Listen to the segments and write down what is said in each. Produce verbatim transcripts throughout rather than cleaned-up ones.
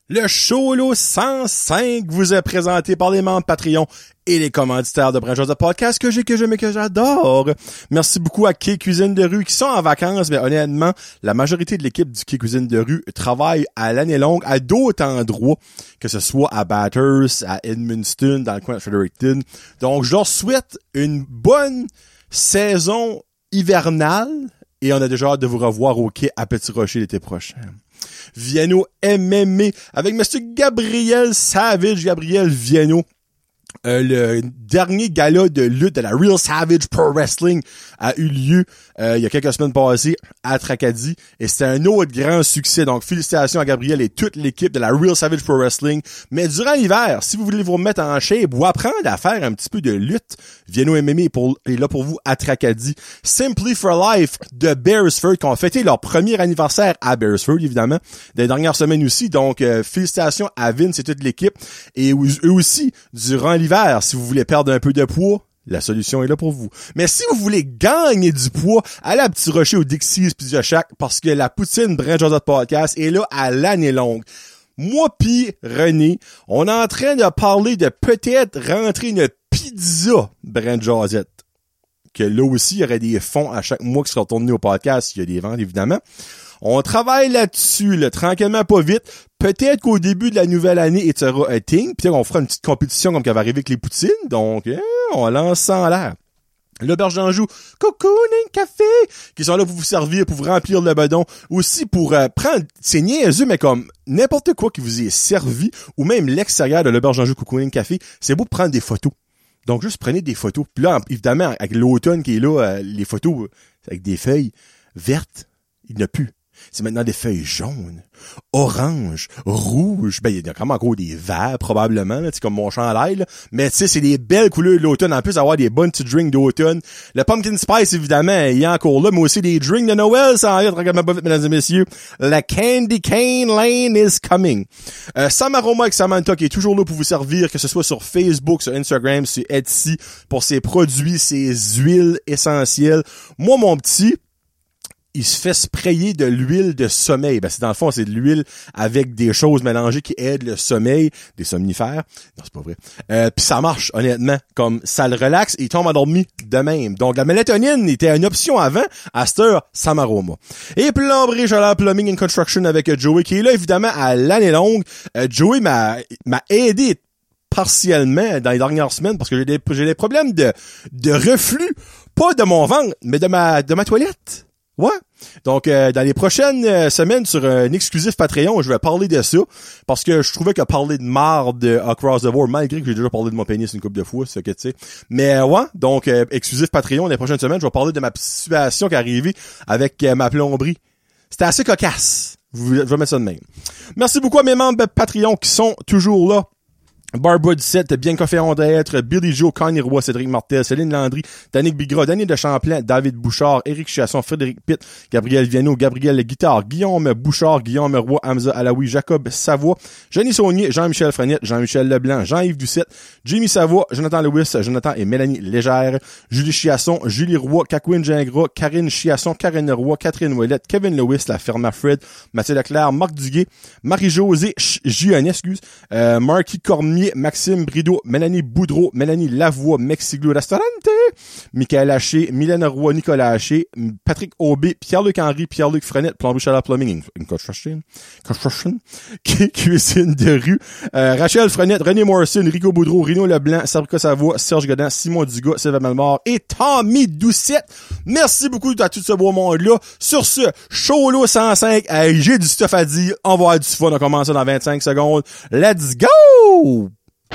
Le Cholo cent cinq vous est présenté par les membres Patreon et les commanditaires de Brand Jazz de Podcast que j'ai, que j'aime et que j'adore. Merci beaucoup à Quai Cuisine de Rue qui sont en vacances, mais honnêtement, la majorité de l'équipe du Quai Cuisine de Rue travaille à l'année longue à d'autres endroits, que ce soit à Bathurst, à Edmundston, dans le coin de Fredericton. Donc, je leur souhaite une bonne saison hivernale et on a déjà hâte de vous revoir au quai à Petit Rocher l'été prochain. Vienno M M A avec Monsieur Gabriel Savage, Gabriel Vienno. Euh, le dernier gala de lutte de la Real Savage Pro Wrestling a eu lieu euh, il y a quelques semaines passées à Tracadie et c'était un autre grand succès. Donc félicitations à Gabriel et toute l'équipe de la Real Savage Pro Wrestling. Mais durant l'hiver, si vous voulez vous remettre en shape ou apprendre à faire un petit peu de lutte, Vienno M M A est, pour, est là pour vous à Tracadie. Simply for Life de Beresford qui ont fêté leur premier anniversaire à Beresford évidemment des dernières semaines aussi. Donc euh, félicitations à Vince et toute l'équipe et eux aussi durant l'hiver, si vous voulez perdre un peu de poids, la solution est là pour vous. Mais si vous voulez gagner du poids, allez à Petit Rocher au Dixie's Pizza Shack parce que la poutine Brand Jazz de Podcast est là à l'année longue. Moi pis René, on est en train de parler de peut-être rentrer une pizza Brand Jazzette. Que là aussi, il y aurait des fonds à chaque mois qui seront tournés au podcast, il y a des ventes évidemment. On travaille là-dessus, là, tranquillement, pas vite. Peut-être qu'au début de la nouvelle année, il y aura un thing, puis on fera une petite compétition comme qu'elle va arriver avec les poutines. Donc, eh, on lance ça en l'air. L'Auberge d'Anjou, Cocooning Café, qui sont là pour vous servir, pour vous remplir le bedon. Aussi pour euh, prendre, c'est niaiseux, mais comme n'importe quoi qui vous est servi, ou même l'extérieur de l'Auberge d'Anjou Cocooning Café, c'est beau pour prendre des photos. Donc, juste prenez des photos. Puis là, évidemment, avec l'automne qui est là, euh, les photos avec des feuilles vertes, il n'y en a plus. C'est maintenant des feuilles jaunes, oranges, rouges. Ben, il y a quand même encore des verts, probablement, là, comme mon chandail, là. Mais tu sais, c'est des belles couleurs de l'automne. En plus, avoir des bonnes petits drinks d'automne. Le pumpkin spice, évidemment, il y a encore là, mais aussi des drinks de Noël, ça en regarde pas vite, mesdames et messieurs. La Candy Cane Lane is coming. Euh, Sam Aroma avec Samantha, qui est toujours là pour vous servir, que ce soit sur Facebook, sur Instagram, sur Etsy, pour ses produits, ses huiles essentielles. Moi, mon petit, il se fait sprayer de l'huile de sommeil. Ben, c'est dans le fond, c'est de l'huile avec des choses mélangées qui aident le sommeil, des somnifères. Non, c'est pas vrai. Euh, puis ça marche, honnêtement. Comme ça le relaxe et il tombe endormi de même. Donc, la mélatonine était une option avant. À cette heure, Sam Aroma. Et plomberie, Chaleur Plumbing and Construction avec Joey, qui est là, évidemment, à l'année longue. Euh, Joey m'a, m'a aidé partiellement dans les dernières semaines parce que j'ai des, j'ai des problèmes de, de reflux. Pas de mon ventre, mais de ma, de ma toilette. Ouais. Donc, euh, dans les prochaines euh, semaines sur un exclusif Patreon, je vais parler de ça parce que je trouvais que parler de marde across the board, malgré que j'ai déjà parlé de mon pénis une couple de fois, c'est ce que tu sais. Mais euh, ouais, donc euh, exclusif Patreon, les prochaines semaines, je vais parler de ma situation qui est arrivée avec euh, ma plomberie. C'était assez cocasse. Je vais mettre ça de même. Merci beaucoup à mes membres Patreon qui sont toujours là. Barbara dix-sept, Bianca Ferron d'être, Billy Joe, Connie Roy, Cédric Martel, Céline Landry, Danick Bigra, Daniel de Champlain, David Bouchard, Éric Chasson, Frédéric Pitt, Gabriel Vienno, Gabriel Guitard, Guillaume Bouchard, Guillaume Roy, Hamza Alaoui, Jacob Savoie, Jenny Saunier, Jean-Michel Frenette, Jean-Michel Leblanc, Jean-Yves Doucette, Jimmy Savoie, Jonathan Lewis, Jonathan et Mélanie Légère, Julie Chiasson, Julie Roy, Cacouine Gingras, Karine Chiasson, Karine Roy, Catherine Ouellette, Kevin Lewis, La Ferme Fred, Mathieu Leclerc, Marc Duguay, Marie-Josée Gionnet, excuse, euh, Marky Cormier, Maxime Brideau, Mélanie Boudreau, Mélanie Lavoie, Mexiglo Restaurante, Michael Haché, Mylène Roy, Nicolas Haché, Patrick Aubé, Pierre-Luc Henry, Pierre-Luc Frenette, Plomberie Chaleur Plumbing, Construction, Construction, Cuisine de rue, euh, Rachel Frenette, René Morrison, Rico Boudreau, Rino Leblanc, Sabrica Savoie, Serge Godin, Simon Dugas, Sylvain Malmort et Tommy Doucette. Merci beaucoup à tout ce beau monde-là. Sur ce, Cholo cent cinq, hey, j'ai du stuff à dire. On va avoir du fun. On commence ça dans vingt-cinq secondes. Let's go!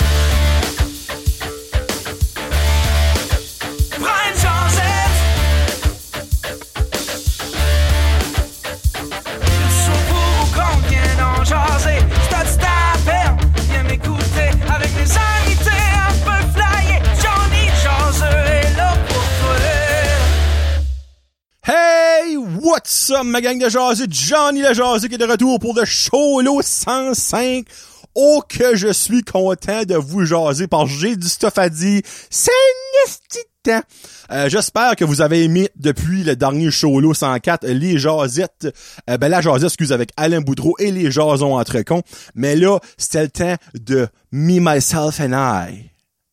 Hey, what's up, ma gang de jaseux? Johnny le jaseux qui est de retour pour le Cholo cent cinq. Oh que je suis content de vous jaser parce que j'ai du stuff à dire. C'est temps. Euh, j'espère que vous avez aimé depuis le dernier show-là cent quatre, les jasettes, euh, ben la jasette, excuse, avec Alain Boudreau et les jasons entre cons. Mais là, c'était le temps de me, myself and I.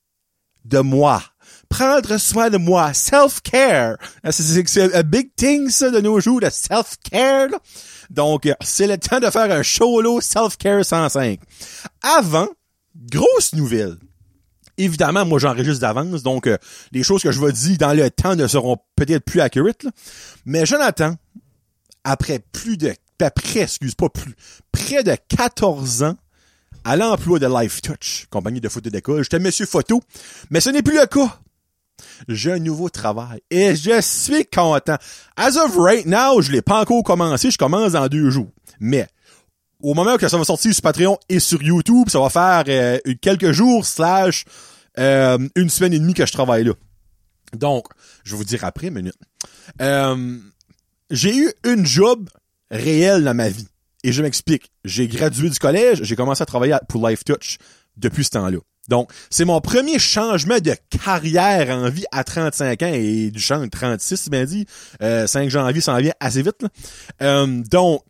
De moi. Prendre soin de moi. Self-care. C'est, c'est, c'est un big thing, ça, de nos jours, le self-care, là. Donc, c'est le temps de faire un show-là self-care cent cinq. Avant, grosse nouvelle. Évidemment, moi, j'enregistre d'avance, donc euh, les choses que je vais dire dans le temps ne seront peut-être plus accurate, là. Mais Jonathan, après plus de... Après, excuse, pas plus, près de quatorze ans à l'emploi de LifeTouch, compagnie de photo d'école, j'étais monsieur photo, mais ce n'est plus le cas. J'ai un nouveau travail et je suis content. As of right now, je l'ai pas encore commencé, je commence dans deux jours. Mais au moment que ça va sortir sur Patreon et sur YouTube, ça va faire euh, quelques jours slash euh, une semaine et demie que je travaille là. Donc, je vais vous dire après, minute. Euh, j'ai eu une job réelle dans ma vie. Et je m'explique. J'ai gradué du collège, j'ai commencé à travailler pour LifeTouch depuis ce temps-là. Donc, c'est mon premier changement de carrière en vie à trente-cinq ans et du champ de trente-six, bien dit. Euh, cinq janvier, ça en vient assez vite, là. Euh, donc,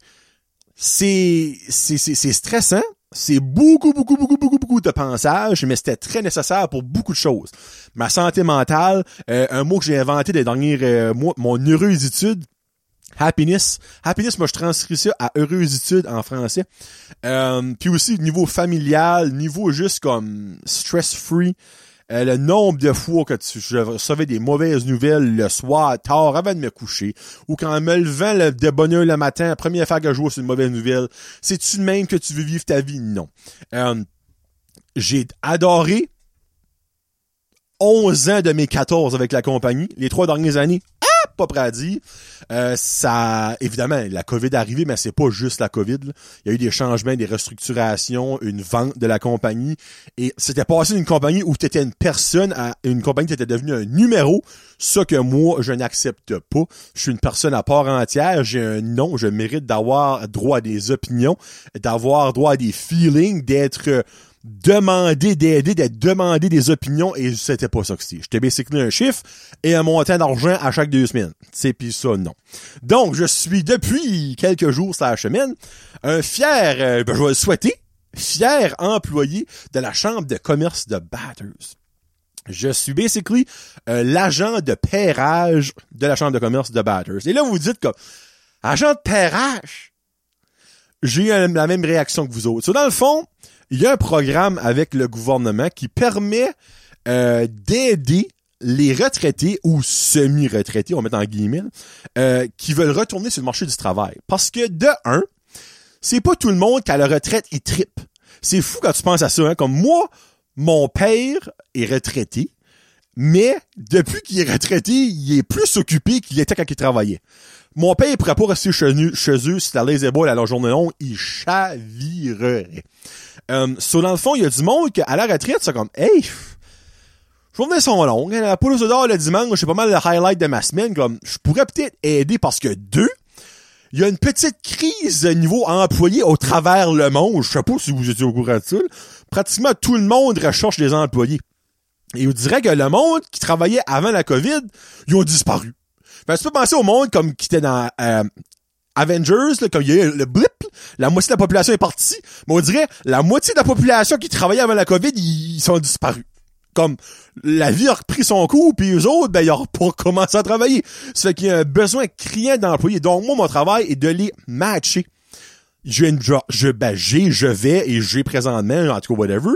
c'est, c'est, c'est, c'est stressant. C'est beaucoup, beaucoup, beaucoup, beaucoup, beaucoup de pensage, mais c'était très nécessaire pour beaucoup de choses. Ma santé mentale, euh, un mot que j'ai inventé les derniers euh, mois, mon heureuxitude, happiness. Happiness, moi, je transcris ça à heureuxitude en français. Euh, puis aussi, niveau familial, niveau juste comme stress-free, euh, le nombre de fois que tu, je recevais des mauvaises nouvelles le soir, tard, avant de me coucher, ou quand me levant le, de bonne heure le matin, la première fois que je vois c'est une mauvaise nouvelle, c'est-tu de même que tu veux vivre ta vie? Non. Euh, j'ai adoré onze ans de mes quatorze avec la compagnie. Les trois dernières années, ah, pas prêt à dire. Euh, ça, évidemment, la COVID est arrivée, mais c'est pas juste la COVID, là. Il y a eu des changements, des restructurations, une vente de la compagnie. Et c'était passé d'une compagnie où tu étais une personne à une compagnie qui était devenue un numéro. Ça que moi, je n'accepte pas. Je suis une personne à part entière. J'ai un nom. Je mérite d'avoir droit à des opinions, d'avoir droit à des feelings, d'être demander d'aider, d'être demandé des opinions, et c'était pas ça que c'était. J'étais basically un chiffre et un montant d'argent à chaque deux semaines. C'est pis ça, non. Donc, je suis depuis quelques jours slash semaine un fier, euh, ben, je vais le souhaiter, fier employé de la chambre de commerce de Bathurst. Je suis basically euh, l'agent de pairage de la chambre de commerce de Bathurst. Et là, vous vous dites comme, agent de pairage? J'ai eu la même réaction que vous autres. So, dans le fond, il y a un programme avec le gouvernement qui permet euh, d'aider les retraités ou semi-retraités, on va mettre en guillemets, euh, qui veulent retourner sur le marché du travail. Parce que de un, c'est pas tout le monde qui à la retraite, il trippe. C'est fou quand tu penses à ça, hein. Comme moi, mon père est retraité, mais depuis qu'il est retraité, il est plus occupé qu'il était quand il travaillait. Mon père, il pourrait pas rester chez eux, chez eux si la lazy ball à la journée longue, il chavirerait. Euh, so, dans le fond, il y a du monde qui, à la retraite, c'est comme, hey, je vais venir son long, la poule aux odeurs le dimanche, c'est pas mal le highlight de ma semaine, comme, je pourrais peut-être aider parce que deux, il y a une petite crise de niveau employé au travers le monde. Je sais pas si vous étiez au courant de ça, là. Pratiquement tout le monde recherche des employés. Et on dirait que le monde qui travaillait avant la COVID, ils ont disparu. Fait que tu peux penser au monde comme qui était dans euh, Avengers, là, comme il y a eu le blip, la moitié de la population est partie, mais on dirait la moitié de la population qui travaillait avant la COVID, ils, ils sont disparus. Comme la vie a repris son cours, puis eux autres, ben ils ont pas commencé à travailler. Ça fait qu'il y a un besoin criant d'employés. Donc moi, mon travail est de les matcher. J'ai une je ben j'ai, je vais et j'ai présentement, en tout cas whatever,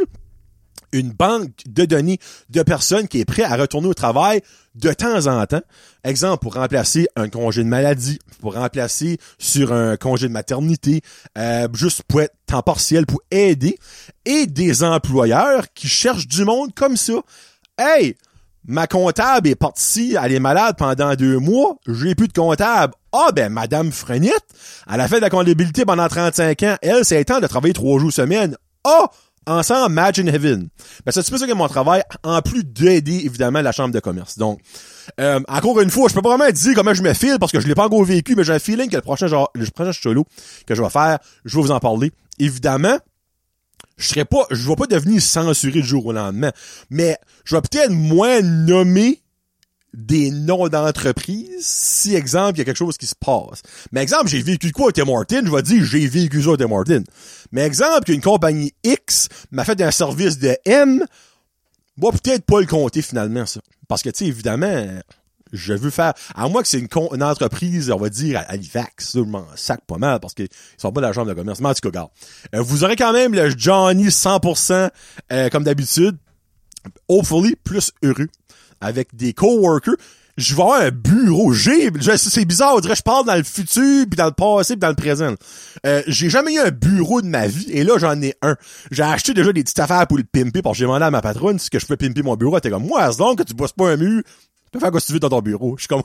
une banque de données de personnes qui est prêt à retourner au travail de temps en temps. Exemple, pour remplacer un congé de maladie, pour remplacer sur un congé de maternité, euh, juste pour être temps partiel, pour aider. Et des employeurs qui cherchent du monde comme ça. Hey, ma comptable est partie, elle est malade pendant deux mois, j'ai plus de comptable. Ah ben, Madame Frenette, elle a fait de la comptabilité pendant trente-cinq ans. Elle, c'est le temps de travailler trois jours semaine. Ah! Ensemble, match in heaven. Ben, c'est un petit peu ça que mon travail, en plus d'aider, évidemment, la chambre de commerce. Donc, euh, encore une fois, je peux pas vraiment dire comment je me file parce que je l'ai pas encore vécu, mais j'ai un feeling que le prochain genre, le prochain solo que je vais faire, je vais vous en parler. Évidemment, je serais pas, je vais pas devenir censuré du jour au lendemain, mais je vais peut-être moins nommer des noms d'entreprises si, exemple, il y a quelque chose qui se passe. Mais exemple, j'ai vécu quoi au Tim Hortons, je vais dire j'ai vécu ça au Tim Hortons. Mais exemple, qu'une compagnie X m'a fait un service de M, moi peut-être pas le compter finalement, ça. Parce que, tu sais, évidemment, je veux faire, à moins que c'est une, con, une entreprise, on va dire, à Halifax, ça, je m'en sac pas mal, parce qu'ils sont pas de la chambre de commerce. Mais en tout cas, regarde. Euh, vous aurez quand même le Johnny cent pour cent, euh, comme d'habitude, hopefully, plus heureux, avec des coworkers. Je vais avoir un bureau. J'ai, je, c'est bizarre, on dirait que je parle dans le futur, puis dans le passé, puis dans le présent. Euh, j'ai jamais eu un bureau de ma vie, et là, j'en ai un. J'ai acheté déjà des petites affaires pour le pimper, parce que j'ai demandé à ma patronne si que je peux pimper mon bureau. Elle était comme, moi, as long que tu bosses pas un mur, tu peux faire quoi que tu veux dans ton bureau. Je suis comme,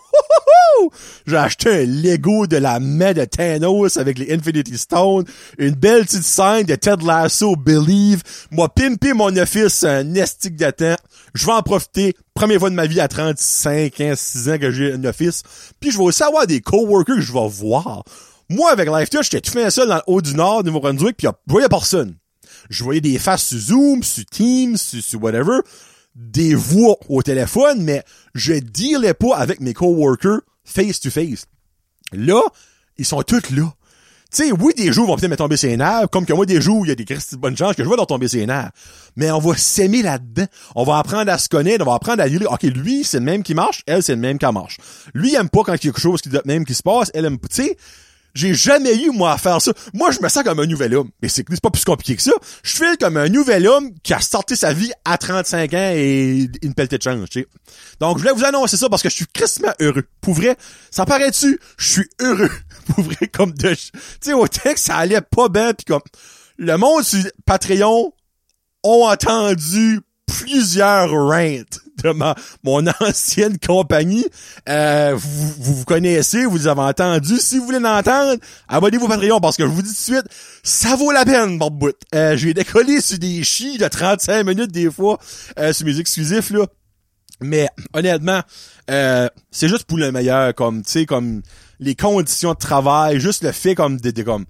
j'ai acheté un Lego de la main de Thanos avec les Infinity Stones, une belle petite scène de Ted Lasso, Believe. Moi, pimper mon office, un estique de temps. Je vais en profiter. Première fois de ma vie à trente-cinq ans, six ans que j'ai un office. Puis je vais aussi avoir des coworkers que je vais voir. Moi, avec LifeTouch, j'étais tout fait seul dans le haut du Nord, Nouveau-Brunswick, puis je voyais personne. Je voyais des faces sur Zoom, sur Teams, sur, sur whatever, des voix au téléphone, mais je dealais pas avec mes coworkers face-to-face. Là, ils sont tous là. Tu sais, oui, des jours vont peut-être me tomber ses nerfs, comme que moi, des jours, il y a des Christy de bonnes chances que je vais leur tomber ses nerfs. Mais on va s'aimer là-dedans. On va apprendre à se connaître, on va apprendre à dire, OK, lui, c'est le même qui marche, elle, c'est le même qui marche. Lui, il aime pas quand il y a quelque chose qui même qui se passe, elle aime pas. Tu sais, j'ai jamais eu, moi, à faire ça. Moi, je me sens comme un nouvel homme. Mais c'est, c'est pas plus compliqué que ça. Je file comme un nouvel homme qui a starté sa vie à trente-cinq ans et une pelletée de change, tu sais. Donc, je voulais vous annoncer ça parce que je suis crissement heureux. Pour vrai, ça paraît-tu? Je suis heureux. Pour vrai, comme de... Tu sais, au texte, ça allait pas bien, pis comme... Le monde sur Patreon ont entendu plusieurs rants de ma, mon ancienne compagnie. Euh, vous, vous vous connaissez, vous les avez entendus. Si vous voulez l'entendre, abonnez-vous au Patreon parce que je vous dis tout de suite, ça vaut la peine, mon bout. Euh, j'ai décollé sur des chis de trente-cinq minutes des fois, euh, sur mes exclusifs, là. Mais, honnêtement, euh, c'est juste pour le meilleur, comme, tu sais, comme, les conditions de travail, juste le fait, comme, de, de comme,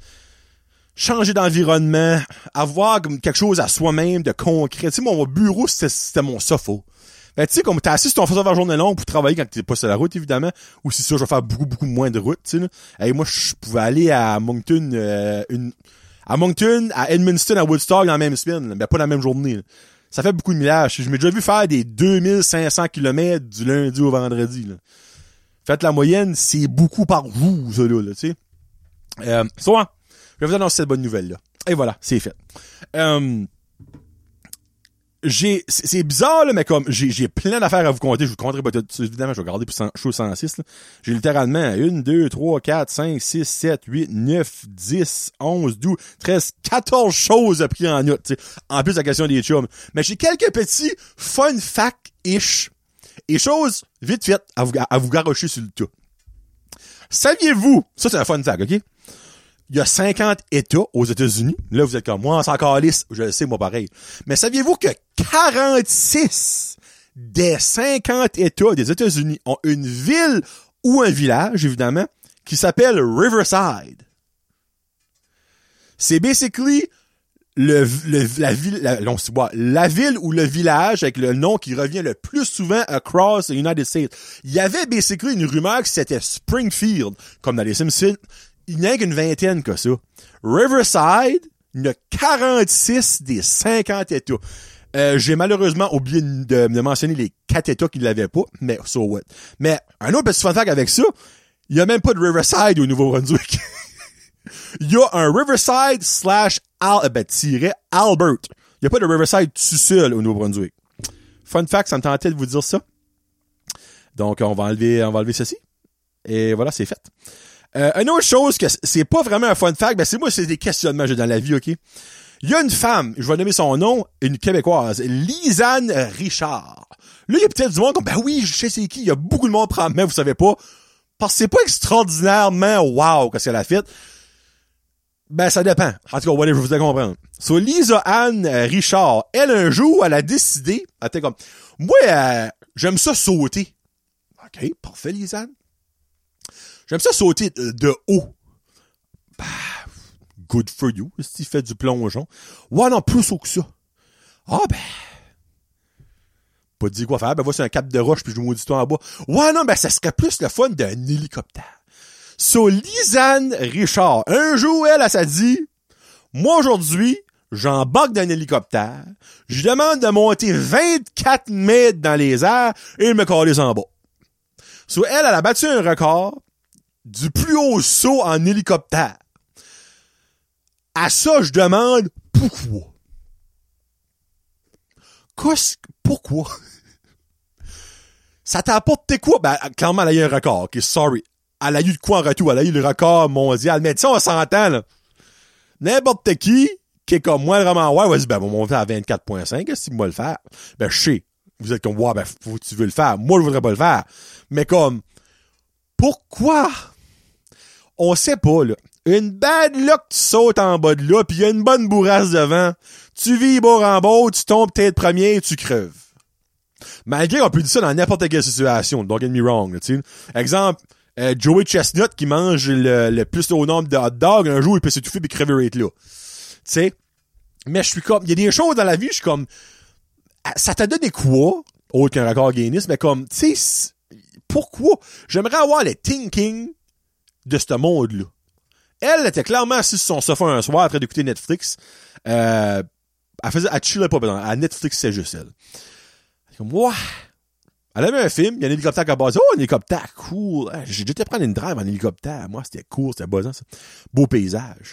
changer d'environnement, avoir comme quelque chose à soi-même de concret. Tu sais, mon bureau, c'était, c'était mon sofa. Ben, tu sais, comme t'es assis sur ton fauteuil la journée longue pour travailler quand t'es pas sur la route, évidemment, ou si ça, je vais faire beaucoup, beaucoup moins de route, tu sais, là. Et moi, je pouvais aller à Moncton, euh, une, à Moncton, à Edmundston, à Woodstock dans la même semaine, là, mais pas la même journée, là. Ça fait beaucoup de millages. Je m'ai déjà vu faire des deux mille cinq cents kilomètres du lundi au vendredi, là. Faites la moyenne, c'est beaucoup par jour, ça, là, là, tu sais. Euh, soit, je vais vous annoncer cette bonne nouvelle-là. Et voilà, c'est fait. Euh, j'ai, c'est, c'est bizarre, là, mais comme, j'ai, j'ai plein d'affaires à vous compter. Je vous compterai pas tout, évidemment, je vais garder pour chose cent six, là. J'ai littéralement une, deux, trois, quatre, cinq, six, sept, huit, neuf, dix, onze, douze, treize, quatorze choses à pris en note, tu sais. En plus, la question des chums. Mais j'ai quelques petits fun fact-ish et choses vite faites à vous, à vous garrocher sur le tout. Saviez-vous, ça c'est un fun fact, OK? Il y a cinquante États aux États-Unis. Là, vous êtes comme, moi, c'est encore lisse. Je le sais, moi, pareil. Mais saviez-vous que quarante-six des cinquante États des États-Unis ont une ville ou un village, évidemment, qui s'appelle Riverside? C'est basically le, le, la ville, la, non, c'est, ouais, la ville ou le village avec le nom qui revient le plus souvent across the United States. Il y avait basically une rumeur que c'était Springfield, comme dans les Simpsons. Il n'y a qu'une vingtaine que ça. Riverside, il y a quarante-six des cinquante États. Euh, j'ai malheureusement oublié de, de mentionner les quatre États qui ne l'avaient pas, mais so what. Mais un autre petit fun fact avec ça, il n'y a même pas de Riverside au Nouveau-Brunswick. Il y a un Riverside slash Al, ben, tiré Albert. Il n'y a pas de Riverside tout seul au Nouveau-Brunswick. Fun fact, ça me tentait de vous dire ça. Donc, on va enlever, on va enlever ceci. Et voilà, c'est fait. Euh, une autre chose que c'est pas vraiment un fun fact, ben c'est moi, c'est des questionnements que j'ai dans la vie, OK? Il y a une femme, je vais nommer son nom, une Québécoise, Lisanne Richard. Là, il y a peut-être du monde comme, ben oui, je sais c'est qui, il y a beaucoup de monde probablement, vous savez pas, parce que c'est pas extraordinairement wow qu'est-ce qu'elle a fait. Ben, ça dépend. En tout cas, whatever, je vous ai comprendre. So, Lisa Anne Richard, elle, un jour, elle a décidé, elle était comme, moi, euh, j'aime ça sauter. OK, parfait, Lisa Anne. J'aime ça sauter de, de haut. Bah, good for you. S'il fait du plongeon. Ouais, non, plus haut que ça. Ah, ben... Pas dit quoi faire. Ben, voici un cap de roche puis je maudis toi en bas. Ouais, non, ben, ça serait plus le fun d'un hélicoptère. So, Lisanne Richard, un jour, elle, elle s'est dit, moi, aujourd'hui, j'embarque dans un hélicoptère, je demande de monter vingt-quatre mètres dans les airs et il me calisse en bas. So, elle, elle a battu un record du plus haut saut en hélicoptère. À ça, je demande, pourquoi? Qu'est-ce, pourquoi? Ça t'apporte quoi? Ben, clairement, elle a eu un record. OK, sorry. Elle a eu de quoi en retour? Elle a eu le record mondial. Mais tu sais, on s'entend, là. N'importe qui, qui est comme moi, vraiment, ouais, vas-y, ben, on va monter à vingt-quatre virgule cinq, qu'est-ce qu'il va le faire? Ben, je sais. Vous êtes comme, ouais, ben, faut, tu veux le faire. Moi, je voudrais pas le faire. Mais comme, pourquoi? On sait pas, là. Une bad luck, tu sautes en bas de là, pis y a une bonne bourrasse devant. Tu vis bord en bas, tu tombes tête première et tu creves. Malgré qu'on peut dire ça dans n'importe quelle situation, don't get me wrong, tu sais. Exemple, euh, Joey Chestnut qui mange le, le plus haut nombre de hot dogs, un jour il peut s'étouffer pis crever right là. Tu sais. Mais je suis comme, il y a des choses dans la vie, je suis comme, ça t'a donné quoi? Autre qu'un record Guinness, mais comme, tu sais, pourquoi? J'aimerais avoir le thinking de ce monde-là. Elle était clairement assise sur son sofa un soir en train d'écouter Netflix. Euh, elle faisait, elle chillait pas, pardon. À Netflix, c'est juste elle. Comme, ouais. Elle avait un film, il y a un hélicoptère qui a basé. Oh, un hélicoptère, cool. J'ai déjà été prendre une drive en hélicoptère. Moi, c'était cool, c'était buzzant, ça. Beau paysage.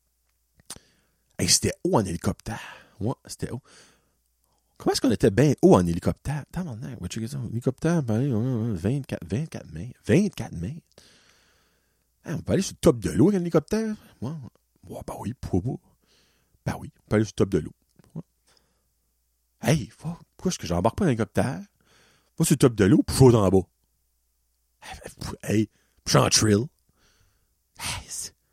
Hey, c'était haut en hélicoptère. Ouais, c'était haut. Comment est-ce qu'on était bien haut en hélicoptère? Attends, maintenant, on va checker ça. Hélicoptère, vingt-quatre, vingt-quatre mètres. vingt-quatre mètres. Hey, on peut aller sur le top de l'eau avec un hélicoptère? Ouais, ouais, ben oui, pourquoi pas? Ben oui, on peut aller sur le top de l'eau. Ouais. Hey, pourquoi est-ce que j'embarque pas dans l'hélicoptère? Va sur le top de l'eau, puis je saute en bas. Hey, je suis en trill. Hey,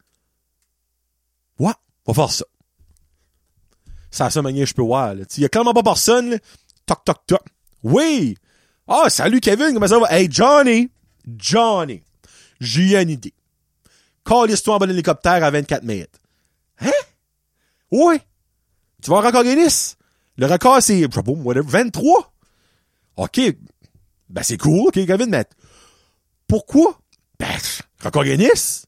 ouais, on va faire ça. C'est à ça manière je peux voir. Il y a clairement pas personne. Là. Toc, toc, toc. Oui! Ah, oh, salut Kevin, comment ça va? Hey, Johnny! Johnny! J'ai une idée. Calisse-toi en bas de l'hélicoptère à vingt-quatre mètres. Hein? Oui! Tu vas avoir un record Guinness? Le record, c'est, je sais pas, whatever, vingt-trois? OK. Ben, c'est cool, OK, Kevin, mais pourquoi? Ben, record Guinness?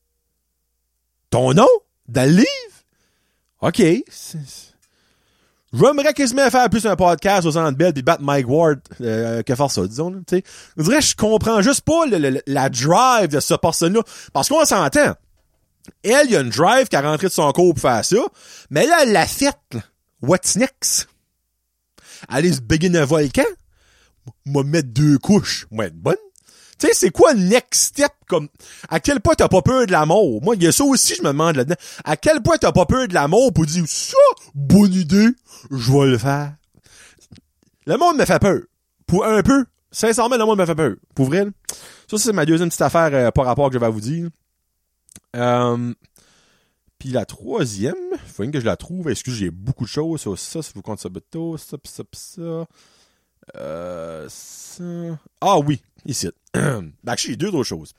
Ton nom? Dans le livre? OK. C'est... J'aimerais quasiment faire plus un podcast aux Centre Bell pis battre Mike Ward euh, que faire ça, disons. Tu sais, je dirais je comprends juste pas le, le, la drive de cette personne-là. Parce qu'on s'entend. Elle, il y a une drive qui a rentré de son corps pour faire ça. Mais là, elle l'a faite. What's next? Aller se béguiner un volcan? M'a mettre deux couches. Moi, être bonne. Tu sais, c'est quoi le next step? Comme, à quel point t'as pas peur de la mort? Moi, il y a ça aussi, je me demande là-dedans. À quel point t'as pas peur de la mort pour dire, ça, bonne idée, je vais le faire. Le monde me fait peur. Pour un peu. Sincèrement, le monde me fait peur. Pour vrai. Ça, c'est ma deuxième petite affaire euh, par rapport que je vais vous dire. Euh, puis la troisième, faut que je la trouve. Est-ce que j'ai beaucoup de choses sur ça, si vous comptez ça, bateau, ça, pis ça, pis ça. Euh, ça. Ah oui, ici. Ben, j'ai deux autres choses.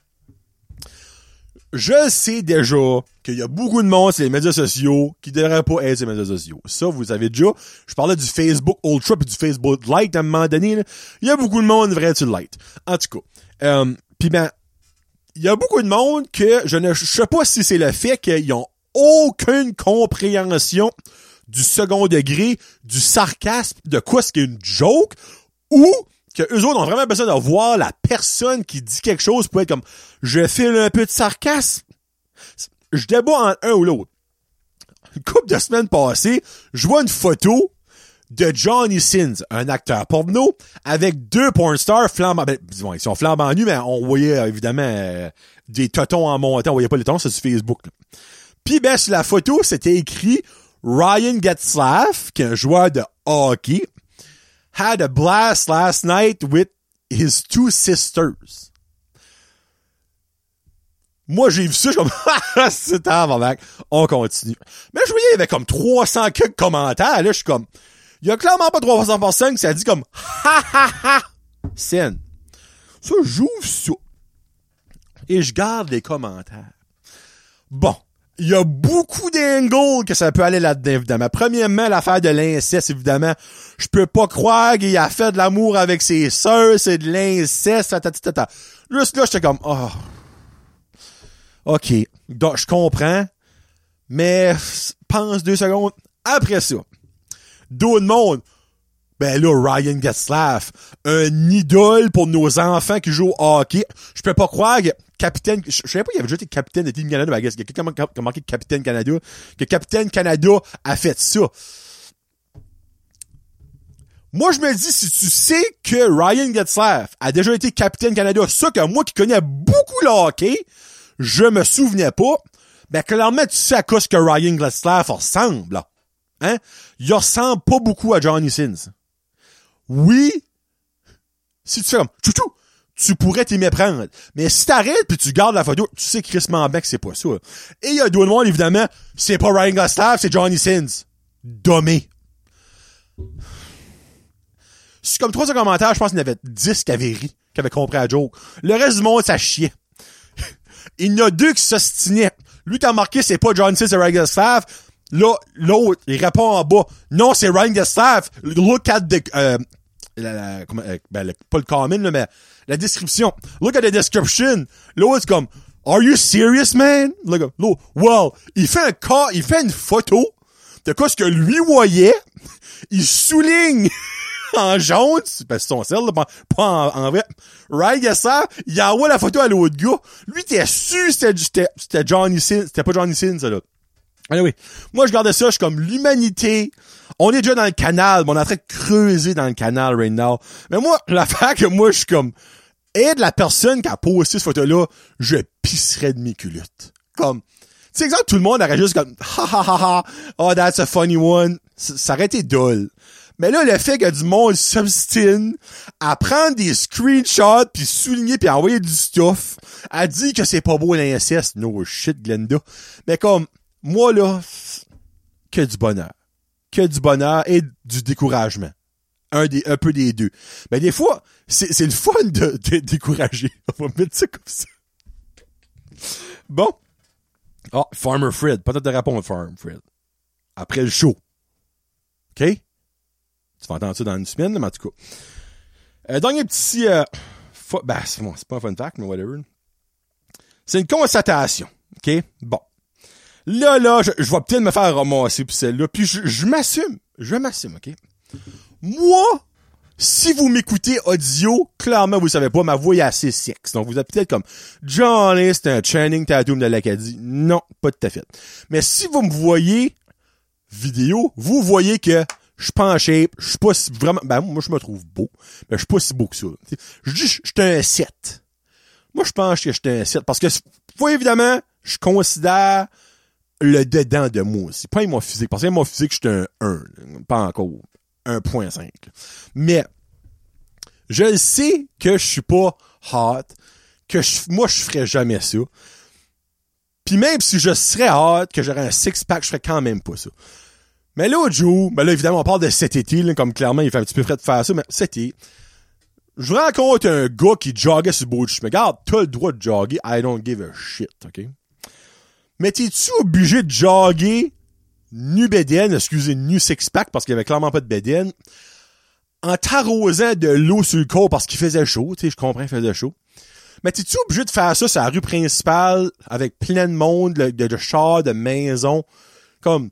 Je sais déjà qu'il y a beaucoup de monde sur les médias sociaux qui devraient pas être sur les médias sociaux. Ça, vous savez déjà. Je parlais du Facebook Ultra et du Facebook Lite à un moment donné. Là. Il y a beaucoup de monde qui devrait être sur le Lite. En tout cas. Euh, Puis ben, il y a beaucoup de monde que je ne je sais pas si c'est le fait qu'ils ont aucune compréhension du second degré, du sarcasme, de quoi ce qu'est une joke, ou que eux autres ont vraiment besoin de voir la personne qui dit quelque chose pour être comme, je file un peu de sarcasme. Je débat entre un ou l'autre. Une couple de semaines passées, je vois une photo de Johnny Sins, un acteur porno, avec deux porn stars flambant, ben, disons, ils sont flambant nus, mais on voyait, euh, évidemment, euh, des totons en montant, on voyait pas les totons, c'est sur Facebook, là. Puis, ben, sur la photo, c'était écrit Ryan Getzlaf, qui est un joueur de hockey, had a blast last night with his two sisters. Moi, j'ai vu ça, je suis comme, c'est tabarnak. On continue. Mais je voyais, il y avait comme trois cents quelques commentaires, là, je suis comme, il y a clairement pas trois cents personnes qui ça dit comme, ha ha ha, scène. Ça, j'ouvre ça. Et je garde les commentaires. Bon. il y a beaucoup d'angles que ça peut aller là-dedans, évidemment. Premièrement, l'affaire de l'inceste, évidemment. Je peux pas croire qu'il a fait de l'amour avec ses sœurs, c'est de l'inceste, ta, ta, ta, ta. Juste là, j'étais comme, oh. OK. Donc, je comprends. Mais, pense deux secondes. Après ça, d'autres monde. Ben là, Ryan Getzlaf, un idole pour nos enfants qui jouent au hockey. Je peux pas croire que capitaine, je sais pas, il avait déjà été capitaine de Team Canada, mais il y a quelqu'un qui a marqué Capitaine Canada, que Capitaine Canada a fait ça. Moi, je me dis, si tu sais que Ryan Getzlaf a déjà été Capitaine Canada, ça que moi qui connais beaucoup le hockey, je me souvenais pas, ben clairement, tu sais à quoi ce que Ryan Getzlaf ressemble, là. Hein? Il ressemble pas beaucoup à Johnny Sins. Oui, si tu fais comme chouchou, tu pourrais t'y méprendre. Mais si t'arrêtes puis tu gardes la photo, tu sais crissement bien que c'est pas ça. Et il y a d'autres monde, évidemment, c'est pas Ryan Getzlaf, c'est Johnny Sins. Dommé. C'est comme trois commentaires, je pense qu'il y en avait dix qui avaient ri, qui avaient compris la joke. Le reste du monde, ça chiait. Il y en a deux qui s'ostinaient. Lui qui a marqué, c'est pas Johnny Sins, c'est Ryan Getzlaf. Là, l'autre, il répond en bas. Non, c'est Ryan Getzlaf. Look at the, euh, la, la, comment, euh, ben, le, pas le comment, là, mais la description. Look at the description. L'autre, c'est comme, are you serious, man? Look, look, well, il fait un cas, il fait une photo de quoi ce que lui voyait. Il souligne en jaune, ben, c'est son sel, là, pas, pas en, en vrai. Ryan Getzlaf, il envoie la photo à l'autre gars. Lui, t'es sûr c'était, c'était, c'était Johnny Sins, c'était pas Johnny Sins, ça, là. Anyway, moi je regardais ça, je suis comme l'humanité. On est déjà dans le canal, mais on est en train de creuser dans le canal right now. Mais moi, l'affaire que moi je suis comme aide la personne qui a posté cette photo-là, je pisserais de mes culottes. Comme, tu sais, exemple, tout le monde aurait juste comme ha ha ha ha, oh that's a funny one. Ça, ça aurait été dull. Mais là, le fait que du monde s'obstine à prendre des screenshots puis souligner puis envoyer du stuff, à dire que c'est pas beau l'inceste, no shit Glenda. Mais comme moi, là, que du bonheur. Que du bonheur et du découragement. Un des, un peu des deux. Mais des fois, c'est, c'est le fun de, de décourager. On va mettre ça comme ça. Bon. Ah, oh, Farmer Fred. Peut-être de répondre, Farmer Fred. Après le show. OK? Tu vas entendre ça dans une semaine, mais en tout cas. Euh, dernier petit, euh, fa- ben, c'est, bon, c'est pas un fun fact, mais whatever. C'est une constatation. OK? Bon. Là, là, je, je vais peut-être me faire ramasser pour celle-là. Puis je, je m'assume. Je m'assume, OK? Moi, si vous m'écoutez audio, clairement, vous savez pas, ma voix est assez sexe. Donc, vous êtes peut-être comme, Johnny, c'est un Channing Tatum de l'Acadie. Non, pas tout à fait. Mais si vous me voyez vidéo, vous voyez que je suis pas en shape, je suis pas si, vraiment, ben, moi, je me trouve beau, mais je suis pas si beau que ça. Je dis, je suis un sept. Moi, je pense que je suis un sept. Parce que, faut évidemment, je considère le dedans de moi aussi. Pas mon physique. Parce que mon physique, je suis un un. Pas encore. un virgule cinq. Mais, je sais que je suis pas hot. Que je, moi, je ferais jamais ça. Puis même si je serais hot, que j'aurais un six-pack, je ferais quand même pas ça. Mais l'autre jour, ben là, évidemment, on parle de cet été, là, comme clairement, il fait un petit peu frais de faire ça, mais cet été, je rencontre un gars qui joguait sur le beau de chemin. Regarde, t'as le droit de jogger. I don't give a shit, OK? Mais t'es-tu obligé de jogger nu bédaine, excusez, nu six-pack, parce qu'il y avait clairement pas de bédaine, en t'arrosant de l'eau sur le corps parce qu'il faisait chaud, tu sais, je comprends, il faisait chaud. Mais t'es-tu obligé de faire ça sur la rue principale, avec plein de monde, de, de, de chars, de maisons, comme,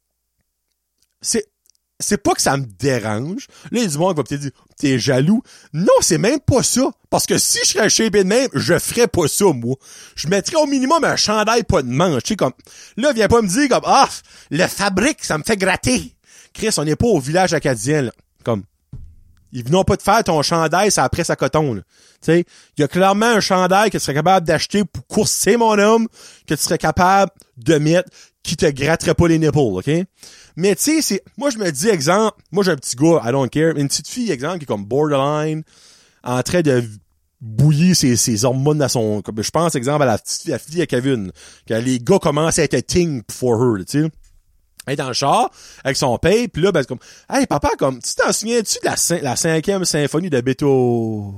c'est, c'est pas que ça me dérange. Là, il y a du monde qui va peut-être dire, t'es jaloux. Non, c'est même pas ça. Parce que si je serais shapé de même, je ferais pas ça, moi. Je mettrais au minimum un chandail pas de manche. Tu sais, comme, là, viens pas me dire comme, ah, le fabrique, ça me fait gratter. Chris, on n'est pas au village acadien, là. Comme, ils venons pas te faire ton chandail, ça après sa coton, là. Tu sais, il y a clairement un chandail que tu serais capable d'acheter pour courser mon homme, que tu serais capable de mettre, qui te gratterait pas les nipples, OK? Mais tu sais, c'est, moi je me dis, exemple, moi j'ai un petit gars, I don't care, une petite fille, exemple, qui est comme borderline, en train de bouillir ses, ses hormones à son, comme, je pense, exemple, à la petite fille, la fille à Kevin, que les gars commencent à être a thing for her, tu sais. Elle est dans le char, avec son père, pis là, ben, c'est comme, hey, papa, comme, tu t'en souviens-tu de la, cin- la cinquième symphonie de Beethoven?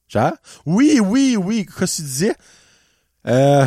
Genre? Oui, oui, oui. Qu'est-ce que tu disais? Euh...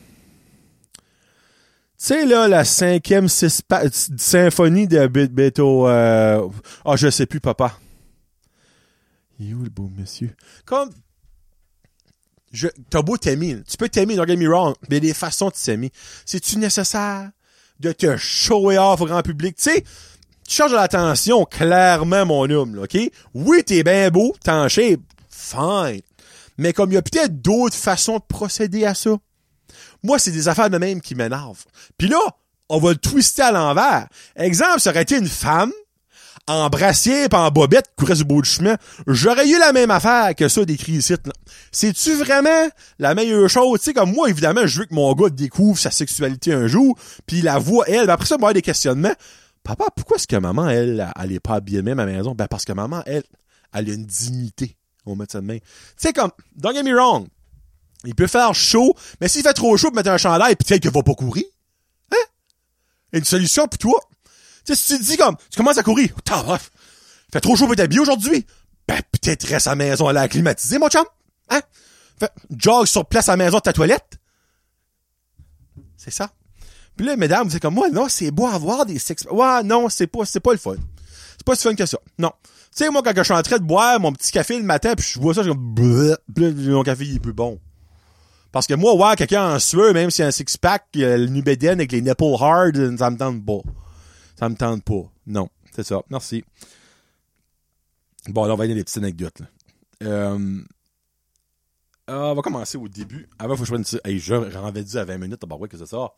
Tu sais, là, la cinquième syspa- symphonie de Beethoven... Euh... Ah, je sais plus, papa. Il est où, le beau monsieur? Comme... Je... T'as beau t'aimer. Tu peux t'aimer, don't get me wrong, mais il y a des façons de t'aimer. C'est-tu nécessaire de te shower off au grand public? Tu sais, tu charges de l'attention, clairement, mon homme, là, OK? Oui, t'es bien beau, t'es en shape, fine. Mais comme il y a peut-être d'autres façons de procéder à ça. Moi, c'est des affaires de même qui m'énervent. Puis là, on va le twister à l'envers. Exemple, ça aurait été une femme en brassière pis en bobette qui courait sur le bout du chemin. J'aurais eu la même affaire que ça d'écrit ici. C'est-tu vraiment la meilleure chose? Tu sais, comme moi, évidemment, je veux que mon gars découvre sa sexualité un jour, puis la voit, elle. Ben après ça, il va y avoir des questionnements. Papa, pourquoi est-ce que maman, elle, elle est pas habillée même à la maison? Ben parce que maman, elle, elle a une dignité. On met ça de main. Tu sais, comme, don't get me wrong. Il peut faire chaud, mais s'il fait trop chaud pour mettre un chandail, peut-être qu'il va pas courir. Hein? Une solution pour toi. Tu sais, si tu te dis comme, tu commences à courir, t'as bref. Fait trop chaud pour t'habiller aujourd'hui. Ben, peut-être reste à la maison à la climatiser, mon chum. Hein? Fait, jog sur place à la maison de ta toilette. C'est ça. Puis là, mesdames, vous êtes comme moi, non, c'est beau avoir des sex... Ouais, non, c'est pas, c'est pas le fun. C'est pas si fun que ça. Non. Tu sais, moi, quand je suis en train de boire mon petit café le matin, puis je vois ça, je suis comme, bleh, bleh, mon café, il est plus bon. Parce que moi, ouais, quelqu'un en sueur, même s'il y a un six-pack, euh, le Nubédienne avec les nipples hard, ça me tente pas. Ça me tente pas. Non. C'est ça. Merci. Bon, là, on va aller dans des petites anecdotes, là. Euh, euh, on va commencer au début. Avant, faut que je prenne ça. Hey, je renvais dit à vingt minutes, bah ouais, que c'est ça.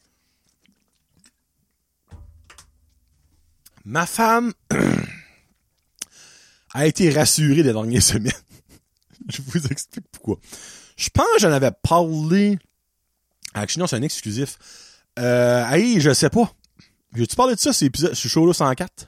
Ma femme a été rassurée des dernières semaines. Je vous explique pourquoi. Je pense que j'en avais parlé. Actuellement, c'est un exclusif. Euh, hey, je sais pas. J'ai-tu parlé de ça, c'est épisode, sur Show cent quatre?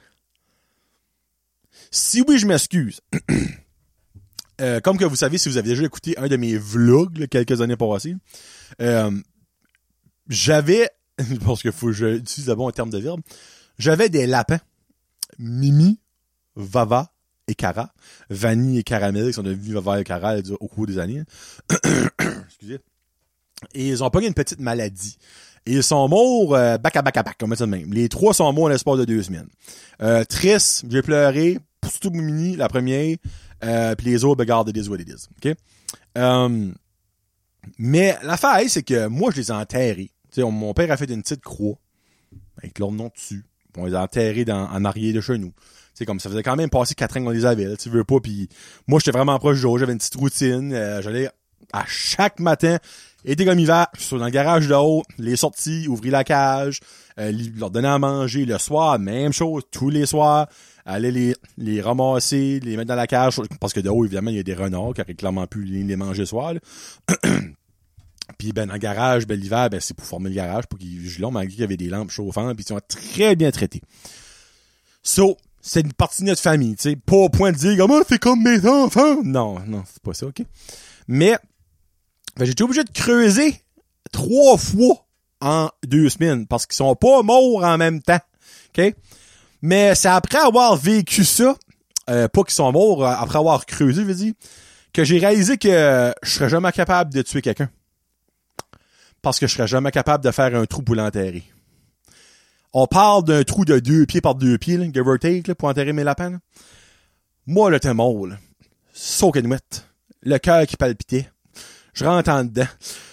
Si oui, je m'excuse. euh, comme que vous savez, si vous avez déjà écouté un de mes vlogs, là, quelques années passées, euh, j'avais, parce que faut que j'utilise d'abord un terme de verbe, j'avais des lapins. Mimi, Vava et Cara. Vanille et Caramel, qui sont devenus Vava et Cara au cours des années. Excusez. Et ils ont pogné une petite maladie. Et ils sont morts euh, bac à bac à bac, comme ça de même. Les trois sont morts en l'espace de deux semaines. Euh, triste, j'ai pleuré, surtout Mimi, la première, euh, puis les autres, regarde, it is what it is. OK? Euh, mais l'affaire, c'est que moi, je les ai enterrés. Tu sais, mon père a fait une petite croix avec leur nom dessus. On les a enterrés dans, en arrière de chez nous. C'est comme ça faisait quand même passer quatre ans qu'on les avait, là, tu veux pas. Puis moi, j'étais vraiment proche du jour, j'avais une petite routine. Euh, j'allais à chaque matin, été comme hiver, je suis dans le garage de haut, les sorties, ouvrir la cage, euh, leur donner à manger. Le soir, même chose, tous les soirs, aller les, les ramasser, les mettre dans la cage, parce que de haut, évidemment, il y a des renards qui auraient clairement pu les, les manger le soir. Puis ben dans le garage, ben l'hiver, ben c'est pour former le garage, pour qu'ils gelent, malgré qu'il y avait des lampes chauffantes, puis ils sont très bien traités. So, c'est une partie de notre famille, tu sais, pas au point de dire comment c'est comme mes enfants. Non, non, c'est pas ça, ok. Mais ben, j'ai été obligé de creuser trois fois en deux semaines parce qu'ils sont pas morts en même temps, ok. Mais c'est après avoir vécu ça, euh, pas qu'ils sont morts, après avoir creusé, je veux dire, que j'ai réalisé que je serais jamais capable de tuer quelqu'un. Parce que je serais jamais capable de faire un trou pour l'enterrer. On parle d'un trou de deux pieds par deux pieds, là, give or take, là, pour enterrer mes lapins. Là. Moi, là, t'es mort, là. Soaking wet. Le cœur qui palpitait. Je rentre en dedans.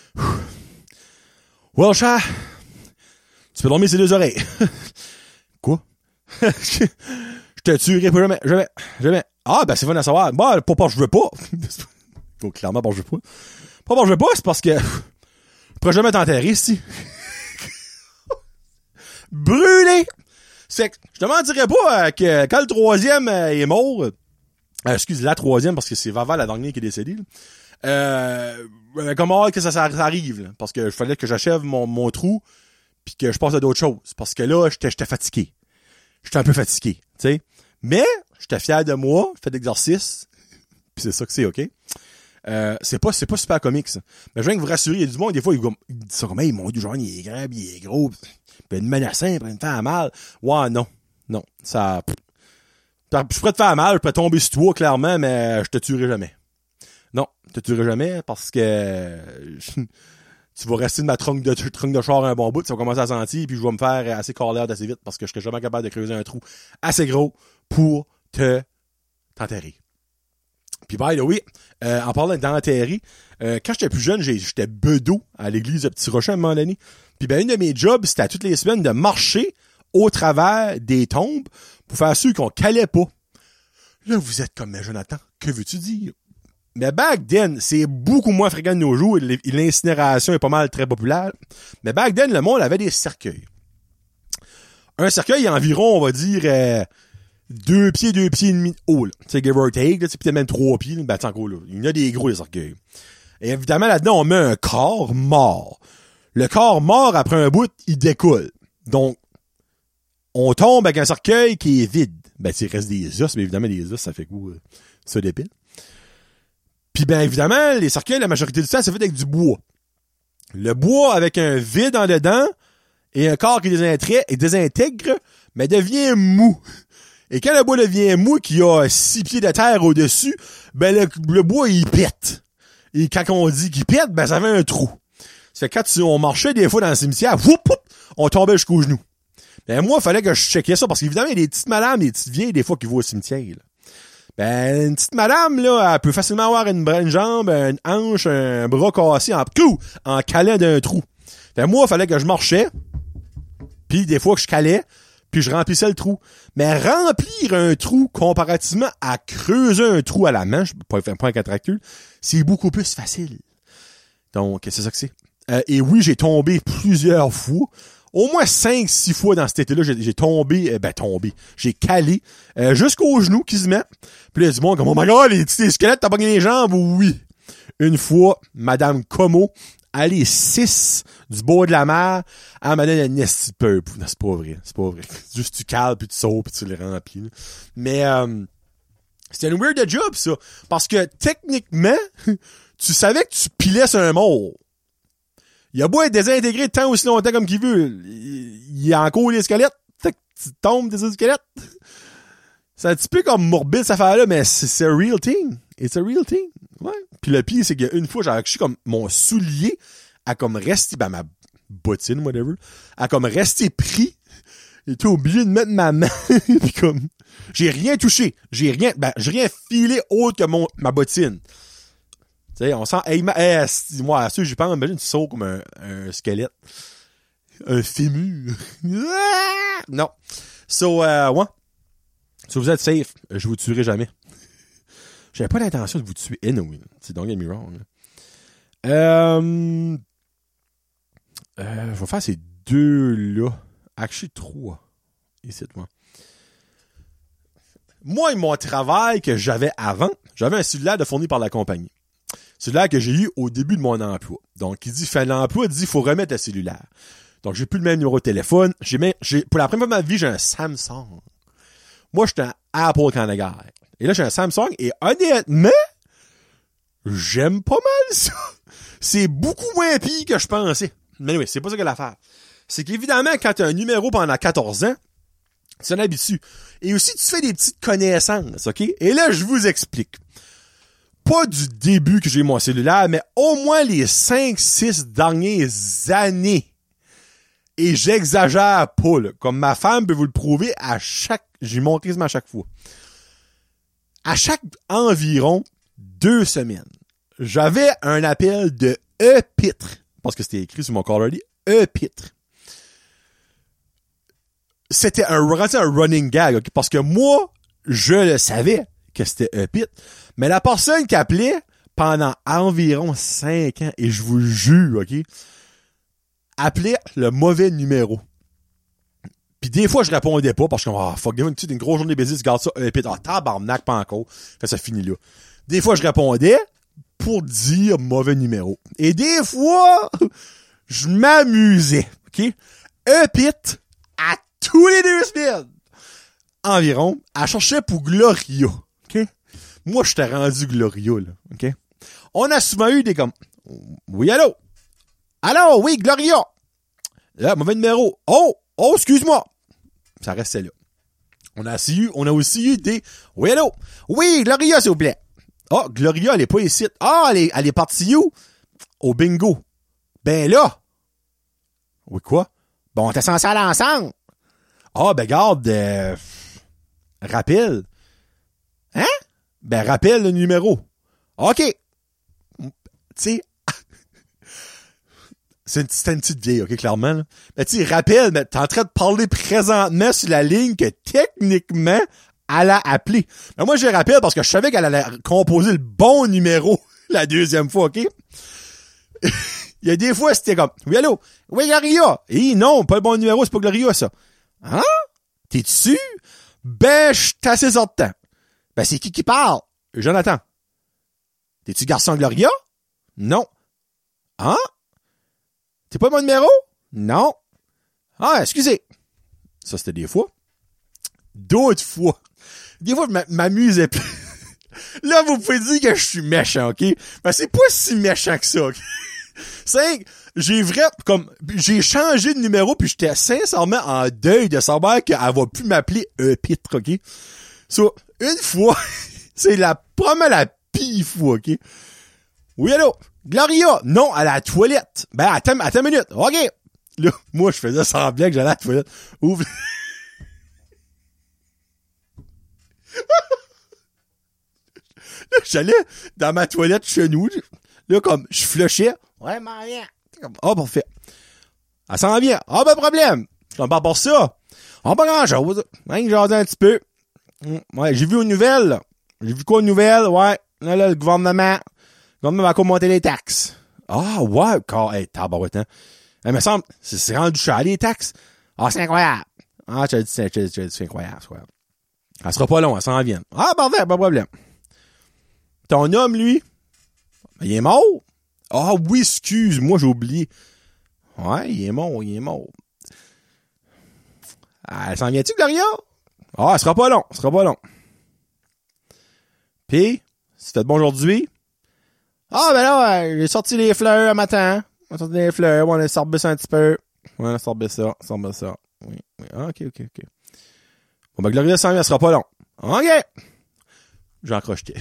Well, chat, tu peux dormir ses deux oreilles. Quoi? Je te tuerai pas jamais, jamais, jamais. Ah, ben c'est fun à savoir. Moi, pas parce que je veux pas. Faut clairement parce que je veux pas. Pas parce que je veux pas, c'est parce que je pourrais jamais t'enterrer ici. Brûlé! C'est que je te mentirais pas euh, que quand le troisième euh, est mort, euh, excuse la troisième parce que c'est Vava la dernière qui est décédée. Là, euh, euh, comment que ça, ça, ça arrive? Là, parce que je fallait que j'achève mon, mon trou puis que je passe à d'autres choses. Parce que là, j'étais, j'étais fatigué. J'étais un peu fatigué, tu sais. Mais j'étais fier de moi, je fais d'exercice. Puis c'est ça que c'est, OK? Euh, c'est pas, c'est pas super comique, ça. Mais je viens que vous rassurer, il y a du monde, des fois, ils disent ça comme, hey, mon Dieu, genre, il est grand, il est gros, puis une menaçant, puis une faire mal. Ouais, non. Non. Ça, je pourrais te faire mal, je pourrais tomber sur toi, clairement, mais je te tuerai jamais. Non, tu te tueras jamais parce que tu vas rester de ma trunk de, trunk de char un bon bout, ça va commencer à sentir, puis je vais me faire assez call out assez vite parce que je serai jamais capable de creuser un trou assez gros pour te t'enterrer. Puis by the way, euh, en parlant d'enterrer, euh, quand j'étais plus jeune, j'ai, j'étais bedeau à l'église de Petit Rocher à un moment donné. Puis ben une de mes jobs, c'était à toutes les semaines de marcher au travers des tombes pour faire sûr qu'on calait pas. Là, vous êtes comme, mais Jonathan, que veux-tu dire? Mais back then, c'est beaucoup moins fréquent de nos jours. L'incinération est pas mal très populaire. Mais back then, le monde avait des cercueils. Un cercueil, environ, on va dire, euh, deux pieds, deux pieds et demi de haut. Tu sais, give or take, là, peut-être même trois pieds. Ben, encore là. Il y en a des gros, les cercueils. Et évidemment, là-dedans, on met un corps mort. Le corps mort, après un bout, il découle. Donc, on tombe avec un cercueil qui est vide. Ben, il reste des os, mais évidemment, des os, ça fait quoi? Ça dépile. Puis, ben, évidemment, les cercueils, la majorité du temps, c'est fait avec du bois. Le bois, avec un vide en dedans, et un corps qui désintègre, et désintègre, mais devient mou. Et quand le bois devient mou, qu'il y a six pieds de terre au-dessus, ben, le, le bois, il pète. Et quand on dit qu'il pète, ben, ça fait un trou. C'est quand tu, on marchait des fois dans le cimetière, whoop, whoop, on tombait jusqu'aux genoux. Ben, moi, il fallait que je checkais ça, parce qu'évidemment, il y a des petites madames, des petites vieilles, des fois, qui vont au cimetière, là. Ben, une petite madame, là, elle peut facilement avoir une, une jambe, une hanche, un bras cassé en coup, en calant d'un trou. Ben, moi, il fallait que je marchais, puis des fois que je calais, puis je remplissais le trou. Mais remplir un trou, comparativement à creuser un trou à la main, je peux pas, pas un catracule, c'est beaucoup plus facile. Donc, c'est ça que c'est. Euh, et oui, j'ai tombé plusieurs fois. Au moins cinq, six fois dans cet été-là, j'ai, j'ai tombé, euh, ben tombé, j'ai calé euh, jusqu'aux genoux qui se mettent. Puis là, du monde comme, oh my god, les petits squelettes, t'as pas gagné les jambes? Oui. Une fois, Madame Como, allez, six du bord de la mer, elle m'a donné un esti peu. Non, c'est pas vrai, c'est pas vrai. Juste tu cales, puis tu sautes, puis tu le remplis. Là. Mais euh, c'était une weird job, ça. Parce que techniquement, tu savais que tu pilais sur un mort. Il a beau être désintégré tant aussi longtemps comme qu'il veut. Il y a encore les squelettes. Fait que tu tombes des squelettes. C'est un petit peu comme morbide, cette affaire-là, mais c'est, c'est a real thing. It's a real thing. Ouais. Puis le pire, c'est qu'une fois, j'ai accouché comme mon soulier a comme resté, ben ma bottine, whatever, a comme resté pris. J'étais obligé de mettre ma main. Puis comme, j'ai rien touché. J'ai rien, ben, j'ai rien filé autre que mon, ma bottine. Tu sais, on sent, hey, ma, hey, moi, à ça, j'y pense, imagine, tu sautes comme un, un squelette. Un fémur. Non. So, euh, ouais. So, vous êtes safe. Je vous tuerai jamais. J'avais pas l'intention de vous tuer. Anyway. C'est don't get me wrong. Euh, euh, je vais faire ces deux-là. Actually, trois. Ici, moi. Moi, mon travail que j'avais avant, j'avais un cellulaire de fourni par la compagnie. Cellulaire que j'ai eu au début de mon emploi. Donc, il dit, fin de l'emploi, il dit, il faut remettre le cellulaire. Donc, j'ai plus le même numéro de téléphone. J'ai même, j'ai, pour la première fois de ma vie, j'ai un Samsung. Moi, j'étais un Apple quand la guerre. Et là, j'ai un Samsung. Et honnêtement, j'aime pas mal ça. C'est beaucoup moins pire que je pensais. Mais oui, c'est pas ça que l'affaire. C'est qu'évidemment, quand t'as un numéro pendant quatorze ans, tu t'en habitues. Et aussi, tu fais des petites connaissances, OK? Et là, je vous explique. Pas du début que j'ai mon cellulaire, mais au moins les cinq six dernières années. Et j'exagère pas, là. Comme ma femme peut vous le prouver à chaque... J'ai montré quasiment à chaque fois. À chaque environ deux semaines, j'avais un appel de E-Pitre. Parce que c'était écrit sur mon caller I D. E-Pitre. C'était un, un running gag, okay? Parce que moi, je le savais que c'était E-Pitre. Mais la personne qui appelait pendant environ cinq ans, et je vous jure, OK, appelait le mauvais numéro. Puis des fois, je répondais pas parce que, ah, oh, fuck, une petite, une grosse journée de business, garde ça, E-Pitre. Ah, tabarnak, pas encore. Fait ça finit là. Des fois, je répondais pour dire mauvais numéro. Et des fois, je m'amusais, OK? E-Pitre, à tous les deux semaines, environ, elle cherchait pour Gloria, OK? Moi, je t'ai rendu Gloria, là, OK? On a souvent eu des comme, oui, allô? Allô, oui, Gloria! Là, mauvais numéro. Oh, oh, excuse-moi! Ça restait là. On a aussi eu, on a aussi eu des, oui, allô? Oui, Gloria, s'il vous plaît. Ah, oh, Gloria, elle est pas ici. Ah, oh, elle est, elle est partie où? Au bingo. Ben là. Oui, quoi? Bon, on était censé aller ensemble. Ah, oh, ben garde, euh, rappelle. Hein? Ben rappelle le numéro. OK. Tu sais, c'est une, c'est une petite vieille, OK, clairement. Là. Mais tu sais, rappelle, mais t'es en train de parler présentement sur la ligne que techniquement, elle a appelé. Mais moi, je rappelle parce que je savais qu'elle allait composer le bon numéro la deuxième fois, OK? Il y a des fois, c'était comme, oui, allô? Oui, Gloria. Eh, non, pas le bon numéro, c'est pas Gloria, ça. Hein? T'es sûr? Ben, je suis assez sortant. Ben, c'est qui qui parle? Jonathan. T'es-tu garçon Gloria? Non. Hein? T'es pas mon numéro? Non. Ah, excusez. Ça, c'était des fois. D'autres fois. Des fois, je m'amusais plus. Là, vous pouvez dire que je suis méchant, OK? Mais c'est pas si méchant que ça, OK? C'est j'ai vrai, comme, j'ai changé de numéro puis j'étais sincèrement en deuil de savoir qu'elle va plus m'appeler E-Pitre, OK? So, une fois, c'est la, probablement la pire fois, OK? Oui, allô? Gloria! Non, à la toilette. Ben, attends, attends une minute. OK. Là, moi, je faisais semblant que j'allais à la toilette. Ouvre. Là, j'allais dans ma toilette chez nous. Là, comme, je flushais. Ouais, Maria. Ah, oh, parfait. Elle s'en vient. Ah, oh, pas de problème. Je t'en parle pour ça. Ah, oh, pas grand-chose. Hein, j'ai un petit peu. Ouais, j'ai vu une nouvelle, là. J'ai vu quoi, une nouvelle? Ouais. Là, là, le gouvernement, le gouvernement va encore monter les taxes. Ah, ouais, car, hey, tabarouette, hein. Il me semble, c'est, c'est rendu cher, les taxes. Ah, c'est incroyable. Ah, tu as dit, c'est, c'est, c'est incroyable, c'est incroyable. Elle sera pas long, elle s'en vient. Ah, parfait, pas de problème. Ton homme, lui, il est mort? Ah oui, excuse, moi j'ai oublié. Ouais, il est mort, il est mort. Ah, elle s'en vient-tu, Gloria? Ah, elle sera pas long, elle sera pas long. Pis, c'est fait bon aujourd'hui? Ah, ben là, j'ai sorti les fleurs un matin. On a sorti les fleurs, on a sorbé ça un petit peu. Ouais, on a sorbé ça, sorbé ça. Oui, oui, ah, ok, ok, ok. Bon, ben Gloria s'en vient, elle sera pas long. Ok! J'ai accroché.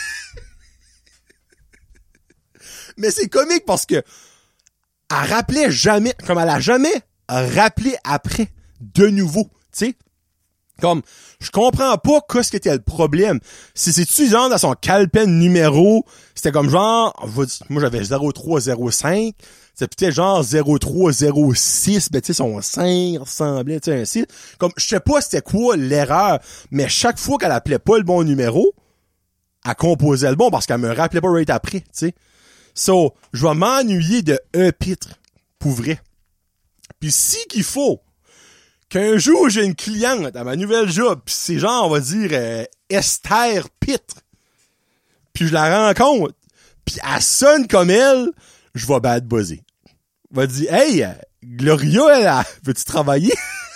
Mais c'est comique parce que elle rappelait jamais, comme elle a jamais rappelé après, de nouveau, tu sais. Comme, je comprends pas qu'est-ce qui était le problème. Si c'est-tu genre dans son calepin numéro, c'était comme genre, moi j'avais zéro trois zéro cinq, c'est peut-être genre zéro trois zéro six, ben tu sais, son cinq ressemblait, tu sais, ainsi. Comme, je sais pas c'était quoi l'erreur, mais chaque fois qu'elle appelait pas le bon numéro, elle composait le bon parce qu'elle me rappelait pas right après, tu sais. So, je vais m'ennuyer de E-Pitre, pour vrai. Puis si qu'il faut qu'un jour j'ai une cliente à ma nouvelle job, pis c'est genre, on va dire, euh, Esther Pitre, puis je la rencontre, puis elle sonne comme elle, je vais bad buzzer. Je vais dire, hey, Gloria, elle, veux-tu travailler?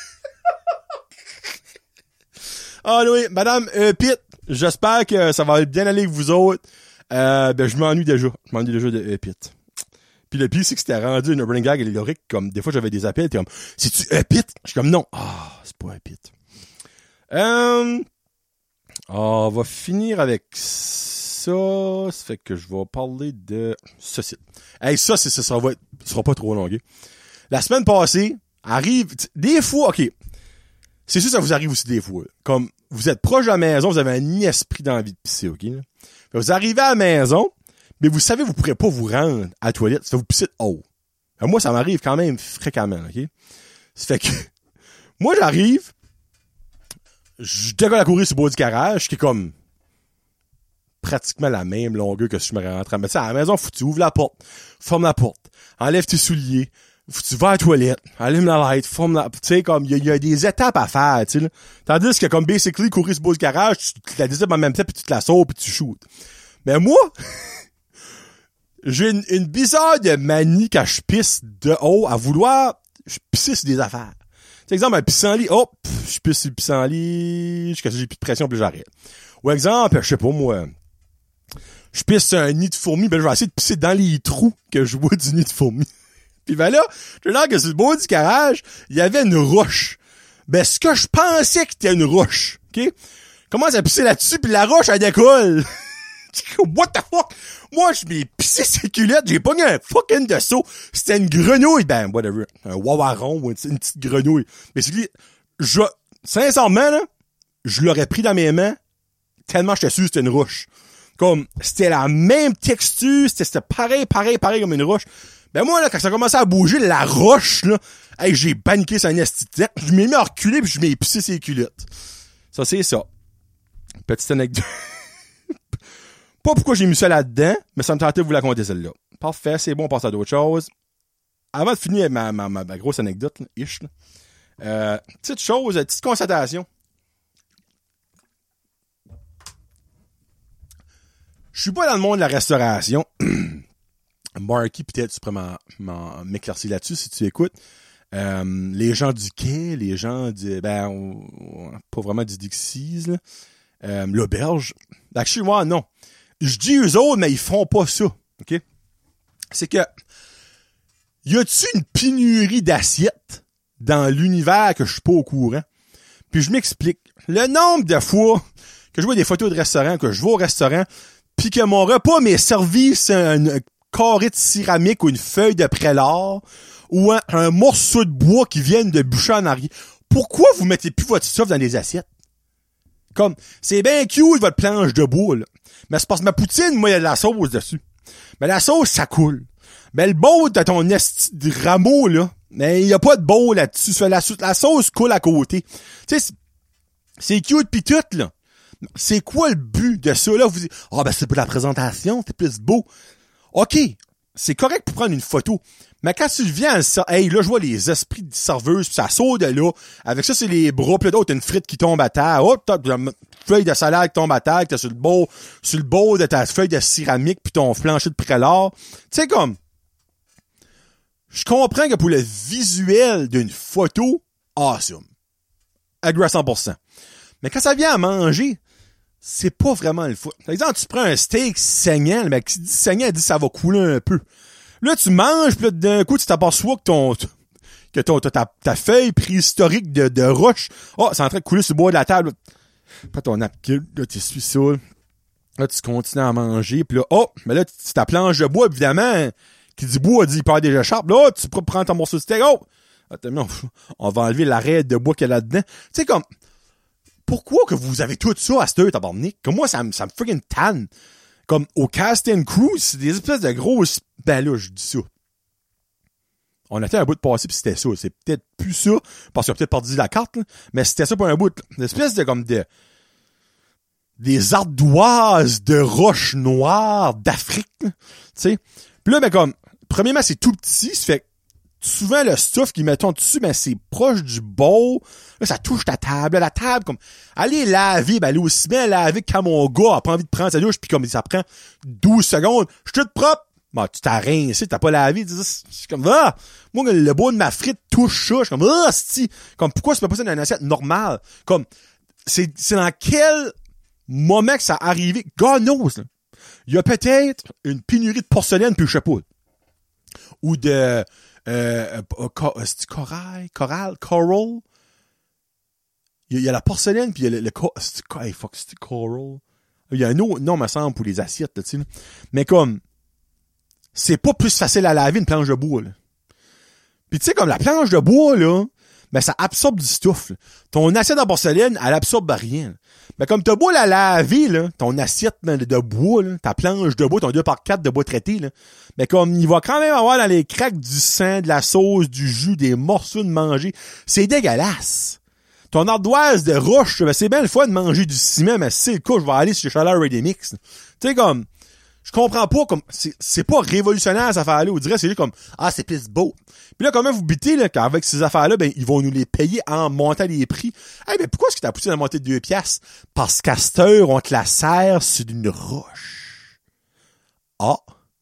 Ah oui, Madame E-Pitre, j'espère que ça va bien aller avec vous autres. Euh, ben, je m'ennuie déjà. Je m'ennuie déjà de E-Pitre. Puis le pire, c'est que c'était rendu une running gag lyrique, comme, des fois, j'avais des appels, t'es comme, c'est-tu E-Pitre? Je suis comme, non. Ah, c'est pas E-Pitre. Euh, on va finir avec ça. Ça fait que je vais parler de ceci. Hey, ça, c'est, ça sera, va être, ça sera pas trop long, okay? La semaine passée, arrive, des fois, ok. C'est sûr, ça vous arrive aussi des fois. Comme, vous êtes proche de la maison, vous avez un esprit d'envie de pisser, ok? Là? Vous arrivez à la maison, mais vous savez, vous pourrez pas vous rendre à la toilette, ça fait vous pisser de haut. Alors moi, ça m'arrive quand même fréquemment, ok? Ça fait que, moi, j'arrive, je décolle à courir sur le bord du garage, qui est comme, pratiquement la même longueur que si je me rentrais. Mais tu sais, à la maison, faut que tu ouvres la porte, ferme la porte, enlève tes souliers, faut que tu vas à la toilette, allume la light, ferme la, tu sais, comme, il y, y a des étapes à faire, tu sais, là. Tandis que, comme, basically, courir sur le bord du garage, tu, tu la décides en même temps, puis tu te la sors, puis tu shootes. Mais moi, j'ai une, une bizarre de manie quand je pisse de haut à vouloir je pisser sur des affaires. Tu sais, exemple, un pissenlit, hop, je pisse sur le pissenlit, jusqu'à ce que j'ai plus de pression, puis j'arrête. Ou exemple, je sais pas, moi, je pisse sur un nid de fourmis, ben je vais essayer de pisser dans les trous que je vois du nid de fourmis. Puis ben là, je veux dire que sur le bord du garage, il y avait une roche. Ben, ce que je pensais que c'était une roche, ok? Commence à pisser là-dessus, puis la roche, elle décolle. What the fuck? Moi, je m'ai pissé ses culottes, j'ai pogné un fucking dessous. C'était une grenouille, ben, whatever. Un wawaron ou une, une petite grenouille. Mais c'est que, je, sincèrement, là, je l'aurais pris dans mes mains, tellement j'étais sûr que c'était une roche. Comme, c'était la même texture, c'était, c'était pareil, pareil, pareil comme une roche. Ben moi, là, quand ça commençait à bouger, la roche, là, hey, j'ai paniqué sur un esti de tête. Je m'ai mis à reculer pis je m'ai pissé ses culottes. Ça, c'est ça. Petite anecdote. Pas pourquoi j'ai mis ça là-dedans, mais ça me tentait de vous la conter celle-là. Parfait, c'est bon, on passe à d'autres choses. Avant de finir ma, ma, ma, ma grosse anecdote, là, ish, là, euh, petite chose, petite constatation. Je suis pas dans le monde de la restauration. Marky, peut-être, tu pourrais m'en, m'en, m'éclaircir là-dessus si tu écoutes. Euh, les gens du quai, les gens du, ben, on, on, pas vraiment du Dixie's, là. Euh, l'auberge. Actually, moi, non. Je dis eux autres, mais ils font pas ça. OK? C'est que, y a-tu une pénurie d'assiettes dans l'univers que je suis pas au courant? Puis je m'explique. Le nombre de fois que je vois des photos de restaurants, que je vais au restaurant, puis que mon repas m'est servi c'est un, un carré de céramique ou une feuille de prélat ou un, un morceau de bois qui viennent de bûcher en arrière. Pourquoi vous mettez plus votre stuff dans des assiettes? Comme, c'est bien cute votre planche de bois, là. Mais c'est parce que ma poutine, moi, il y a de la sauce dessus. Mais la sauce, ça coule. Mais le bol de ton esti de rameau, là, mais il y a pas de bol là-dessus. La, la sauce coule à côté. Tu sais, c'est cute pis tout, là. C'est quoi le but de ça, là? Vous dites, ah, oh, ben, c'est pour la présentation, c'est plus beau. OK. C'est correct pour prendre une photo. Mais quand tu viens, hey, là, je vois les esprits de serveuse, pis ça saute de là. Avec ça, c'est les bras, pis là, t'as une frite qui tombe à terre. Oh, t'as une feuille de salade qui tombe à terre, t'as sur le bord, sur le bord de ta feuille de céramique pis ton plancher de prélat. Tu sais, comme, je comprends que pour le visuel d'une photo, awesome. Agree à cent pour cent. Mais quand ça vient à manger, c'est pas vraiment le fun. Par exemple, tu prends un steak saignant, le mec qui dit saignant, il dit ça va couler un peu. Là, tu manges, pis là, d'un coup, tu t'aperçois que ton, que ton, ta, ta feuille préhistorique de, de roche, oh, c'est en train de couler sur le bois de la table. Pas ton napkin, là, tu suis ça. Là, tu continues à manger, pis là, oh, mais là, tu ta planche de bois, évidemment, qui dit bois, dit, il perd déjà sharp. Là, tu peux prendre ton morceau de steak, oh! Attends, on va enlever l'arrêt de bois qu'il y a là-dedans. Tu sais, comme, pourquoi que vous avez tout ça à cette heure, tabarnak? Comme moi, ça me, ça me freaking tanne. Comme, au Cast and Cruise, c'est des espèces de grosses, ben là, je dis ça. On était un bout de passé pis c'était ça. C'est peut-être plus ça, parce qu'il a peut-être perdu la carte, là, mais c'était ça pour un bout. Une espèce de, comme, de, des ardoises de roches noires d'Afrique, tu sais. Pis là, ben, comme, premièrement, c'est tout petit, ça fait souvent, le stuff qu'ils mettent dessus, ben, c'est proche du bowl. Là, ça touche ta table. Là, la table, comme, aller laver, ben, aller aussi bien laver que quand mon gars a pas envie de prendre sa douche, puis comme, ça prend douze secondes. Je suis tout propre. Bon, tu t'as rincé, t'as pas lavé. C'est comme, ah! Moi, le bout de ma frite touche ça. Je suis comme, ah, c'ti. Comme, pourquoi c'est pas possible dans une assiette normale? Comme, c'est, c'est dans quel moment que ça arrivé? God knows, là. Il y a peut-être une pénurie de porcelaine, puis je sais pas. Ou de, Euh, euh, c'est-tu corail? Coral? Coral? Il y, a, il y a la porcelaine, puis il y a le... le c'est-tu, hey, fuck, c'est-tu coral? Il y a un autre nom, me semble, pour les assiettes, là, tu sais. Mais comme, c'est pas plus facile à laver une planche de bois, là. Puis tu sais, comme la planche de bois, là, ben ça absorbe du stuff, là. Ton assiette en porcelaine, elle absorbe rien. Mais comme t'as beau la laver, là, ton assiette de, de bois, là, ta planche de bois, ton deux par quatre de bois traité, là, mais comme il va quand même avoir dans les craques du sang, de la sauce, du jus, des morceaux de manger. C'est dégueulasse. Ton ardoise de roche, ben c'est bien le fun de manger du ciment, mais c'est le cas, je vais aller sur Chaleur Ready Mix. Tu sais, comme, je comprends pas, comme, c'est, c'est pas révolutionnaire, cette affaire-là. On dirait, c'est juste comme, ah, c'est plus beau. Puis là, comment vous bitez, là, qu'avec ces affaires-là, ben, ils vont nous les payer en montant les prix. Hey, mais pourquoi est-ce que t'as poussé la montée de deux piastres? Parce qu'à cette heure, on te la sert sur une roche. Ah.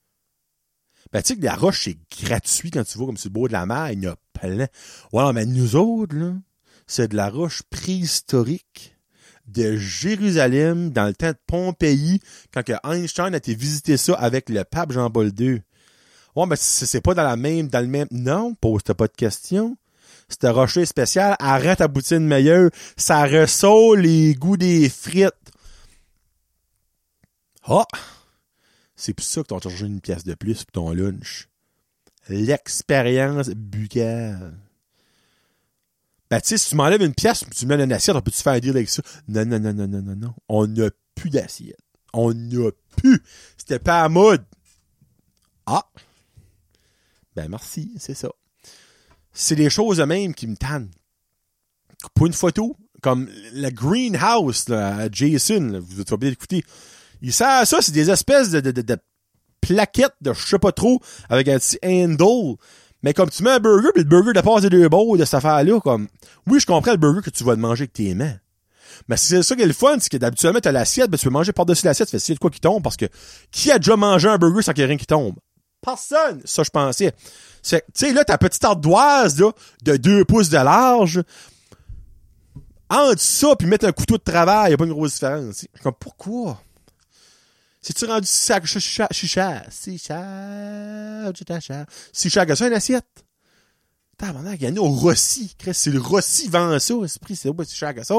Ben, tu sais que la roche, c'est gratuit quand tu vas comme sur le bord de la mer, il y en a plein. Ouais, mais nous autres, là, c'est de la roche préhistorique de Jérusalem, dans le temps de Pompéi, quand que Einstein a été visiter ça avec le pape Jean-Paul deux. Ouais, mais c'est, c'est pas dans la même, dans le même, non, pose-toi pas de questions. Cette roche spéciale, arrête ta poutine meilleure, ça ressort les goûts des frites. Ah! C'est pour ça que t'as chargé une pièce de plus pour ton lunch. L'expérience buccale. Ben, tu sais, si tu m'enlèves une pièce, tu mets une assiette, on peut-tu faire un deal avec ça? Non, non, non, non, non, non, non. On n'a plus d'assiette. On n'a plus. C'était pas à mode. Ah! Ben, merci, c'est ça. C'est des choses de même qui me tannent. Pour une photo, comme le greenhouse, là, à Jason, là, vous êtes bien écouter. Il sert à ça, c'est des espèces de, de, de, de plaquettes de je sais pas trop, avec un petit handle. Mais comme tu mets un burger, puis le burger dépasse des deux bords de cette affaire-là, comme, oui, je comprends le burger que tu vas te manger avec tes mains. Mais c'est ça qui est le fun, c'est que d'habituellement, t'as l'assiette, ben, tu peux manger par-dessus l'assiette, tu fais s'il y a de quoi qui tombe, parce que qui a déjà mangé un burger sans qu'il y ait rien qui tombe? Personne! Ça, je pensais. C'est, tu sais, là, ta petite ardoise, là, de deux pouces de large, entre ça, puis mettre un couteau de travail, y a pas une grosse différence. Je suis comme, pourquoi? C'est-tu rendu si cher, si cher, si cher, si cher, si cher que ça, une assiette? T'as maintenant, il y en a au Rossi. C'est le Rossi vend ça, esprit, c'est pas si cher que ça.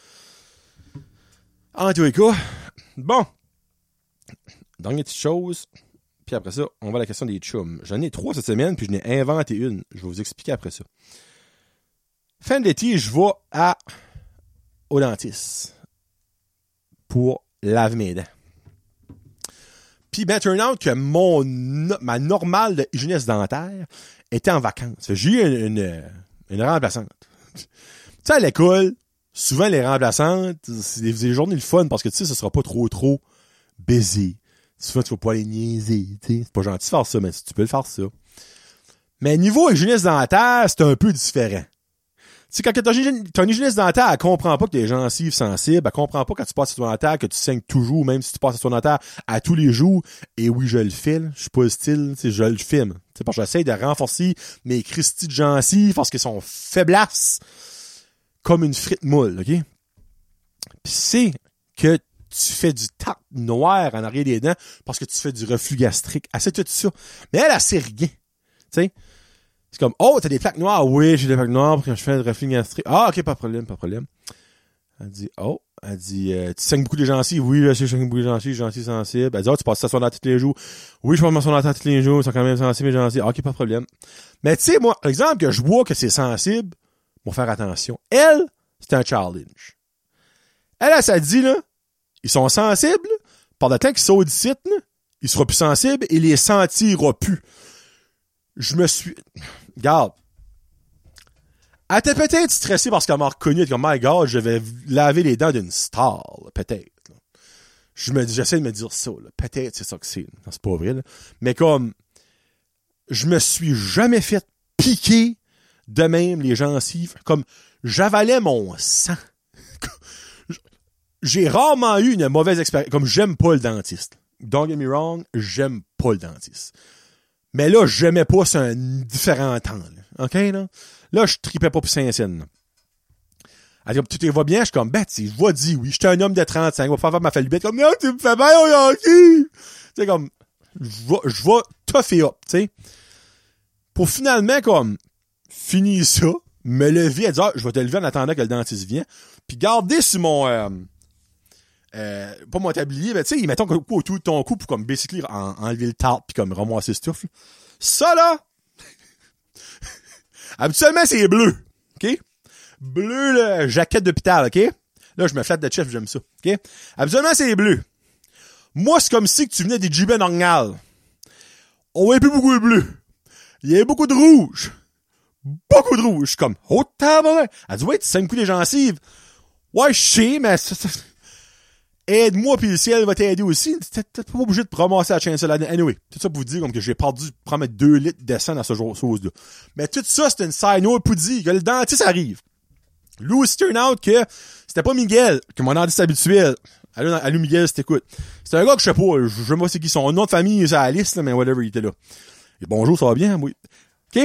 En tous les cas, bon. Dernière petite chose, puis après ça, on va à la question des chums. J'en ai trois cette semaine, puis je n'ai inventé une. Je vais vous expliquer après ça. Fin de l'été, je vais à au dentiste pour laver mes dents. Puis ben, turn out que mon ma normale de hygiéniste dentaire était en vacances. J'ai eu une, une, une remplaçante. Tu sais, à l'école, souvent les remplaçantes, c'est des, des journées de fun parce que tu sais, ce sera pas trop trop busy. Souvent, tu vas pas les niaiser. T'sais. C'est pas gentil de faire ça, mais tu peux le faire ça. Mais niveau hygiéniste dentaire, c'est un peu différent. Tu sais, quand ton hygiéniste dentaire, elle comprend pas que t'es gencives sensibles, elle comprend pas quand tu passes sur ton dentaire que tu saignes toujours, même si tu passes sur ton dentaire à tous les jours. Et oui, je le filme. Je suis pas le style, tu sais, je le filme. Tu sais, parce que j'essaie de renforcer mes cristis de gencives parce qu'ils sont faiblasses comme une frite moule, OK? Puis c'est que tu fais du tape noir en arrière des dents parce que tu fais du reflux gastrique. Elle sait tout ça. Mais elle, elle sait rien. Tu sais? C'est comme, oh, t'as des plaques noires? Oui, j'ai des plaques noires quand je fais le reflux gastrique. Ah, ok, pas de problème, pas de problème. Elle dit, oh, elle dit, euh, tu saignes beaucoup les gencives? Oui, là, je saigne beaucoup les gencives, gencives sensibles. Elle dit, oh, tu passes ça sur la tête tous les jours? Oui, je passe ça sur la tête tous les jours, ils sont quand même sensibles les gencives. Ah, ok, pas de problème. Mais tu sais, moi, par exemple, que je vois que c'est sensible, faut faire attention. Elle, c'est un challenge. Elle, elle, ça dit, là, ils sont sensibles, par le temps qu'ils sont d'ici, là, ils seront plus sensibles et les sentiront plus. Je me suis... Regarde. Elle était peut-être stressée parce qu'elle m'a reconnu. Elle était comme, my God, je vais laver les dents d'une star. Là, peut-être. Là. Je me, j'essaie de me dire ça. Là. Peut-être c'est ça que c'est. Non, c'est pas vrai. Là. Mais comme, je me suis jamais fait piquer de même les gencives. Comme, j'avalais mon sang. J'ai rarement eu une mauvaise expérience. Comme, j'aime pas le dentiste. Don't get me wrong, j'aime pas le dentiste. Mais là, j'aimais pas sur un différent temps. Là. OK, là? Là, je tripais pas pour Saint-Saëns. Elle dit, tout va bien? Je suis comme, ben, tu vas dire oui. J'étais un homme de trente-cinq. Va pas faire ma falubette. Comme, non, tu me fais mal au Yankee! Tu sais, comme, je vais, je vais tougher up, tu sais. Pour finalement, comme, finir ça, me lever et dire, ah, je vais te lever en attendant que le dentiste vienne. Puis garder sur mon, euh, Euh, pas mon tablier, mais tu sais, mettons autour de ton cou pour comme basically en, enlever le tartre puis comme ramasser stuff. Là. Ça là, habituellement c'est bleu, ok? Bleu là, jaquette d'hôpital, ok? Là je me flatte de chef, j'aime ça, ok? Habituellement c'est bleu. Moi c'est comme si que tu venais des J B Normal. On voit plus beaucoup de bleu. Il y a beaucoup de rouge. Beaucoup de rouge. Je suis comme, oh tabarnak. Elle dit, ouais, tu saignes beaucoup les gencives. Ouais, je sais, mais ça, ça, aide-moi pis le ciel va t'aider aussi. T'es pas obligé de ramasser la chaîne salade. Anyway, tout ça pour vous dire comme que j'ai perdu prendre deux litres de sang dans ce genre de sauce-là. Mais tout ça, c'est une side note pour dire que le dentiste arrive. Lui aussi turn out que c'était pas Miguel, que mon dentiste habituel. Allô, allô Miguel, si t'écoutes. C'est un gars que je sais pas, je sais pas c'est qui son nom de famille, c'est à la liste, là, mais whatever, il était là. Et bonjour, ça va bien? Oui. OK?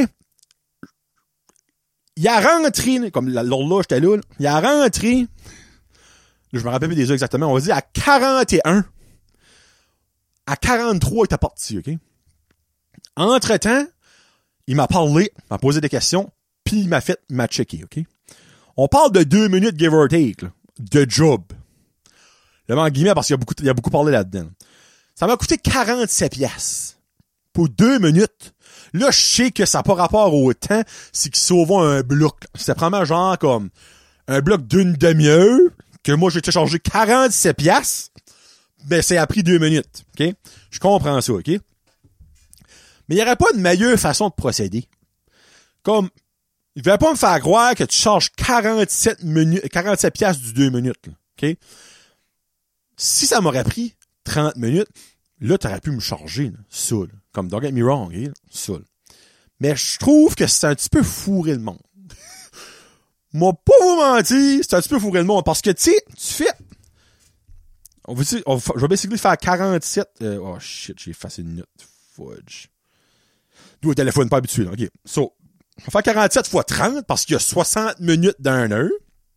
Il a rentré, comme l'autre là, j'étais là, là, il a rentré, je me rappelle plus des heures exactement, on va dire à quarante et un. À quarante-trois, il était parti, OK? Entre-temps, il m'a parlé, il m'a posé des questions, puis il m'a fait, il m'a checké, OK? On parle de deux minutes, give or take, là, de job. Le mot en guillemets, parce qu'il y a beaucoup, il y a beaucoup parlé là-dedans. Ça m'a coûté quarante-sept piastres pour deux minutes. Là, je sais que ça n'a pas rapport au temps, c'est qu'ils sauvent un bloc. C'était probablement genre comme un bloc d'une demi-heure, que moi, j'ai été chargé quarante-sept piastres. Ben, c'est a pris deux minutes, OK? Je comprends ça, OK? Mais il n'y aurait pas de meilleure façon de procéder. Comme, il ne va pas me faire croire que tu charges quarante-sept minutes, quarante-sept piastres du deux minutes, là, OK? Si ça m'aurait pris trente minutes, là, t'aurais pu me charger, là, ça, là. Comme, don't get me wrong, okay? Ça, là. Mais je trouve que c'est un petit peu fourré le monde. Moi, pas vous mentir, c'est un petit peu fourré le monde. Parce que, tu sais, tu fais... On va dire, on va, je vais basically faire quarante-sept... Euh, oh, shit, j'ai effacé une note. Fudge. D'où le téléphone pas habitué, là. OK. So, on va faire quarante-sept fois trente parce qu'il y a soixante minutes d'un heure.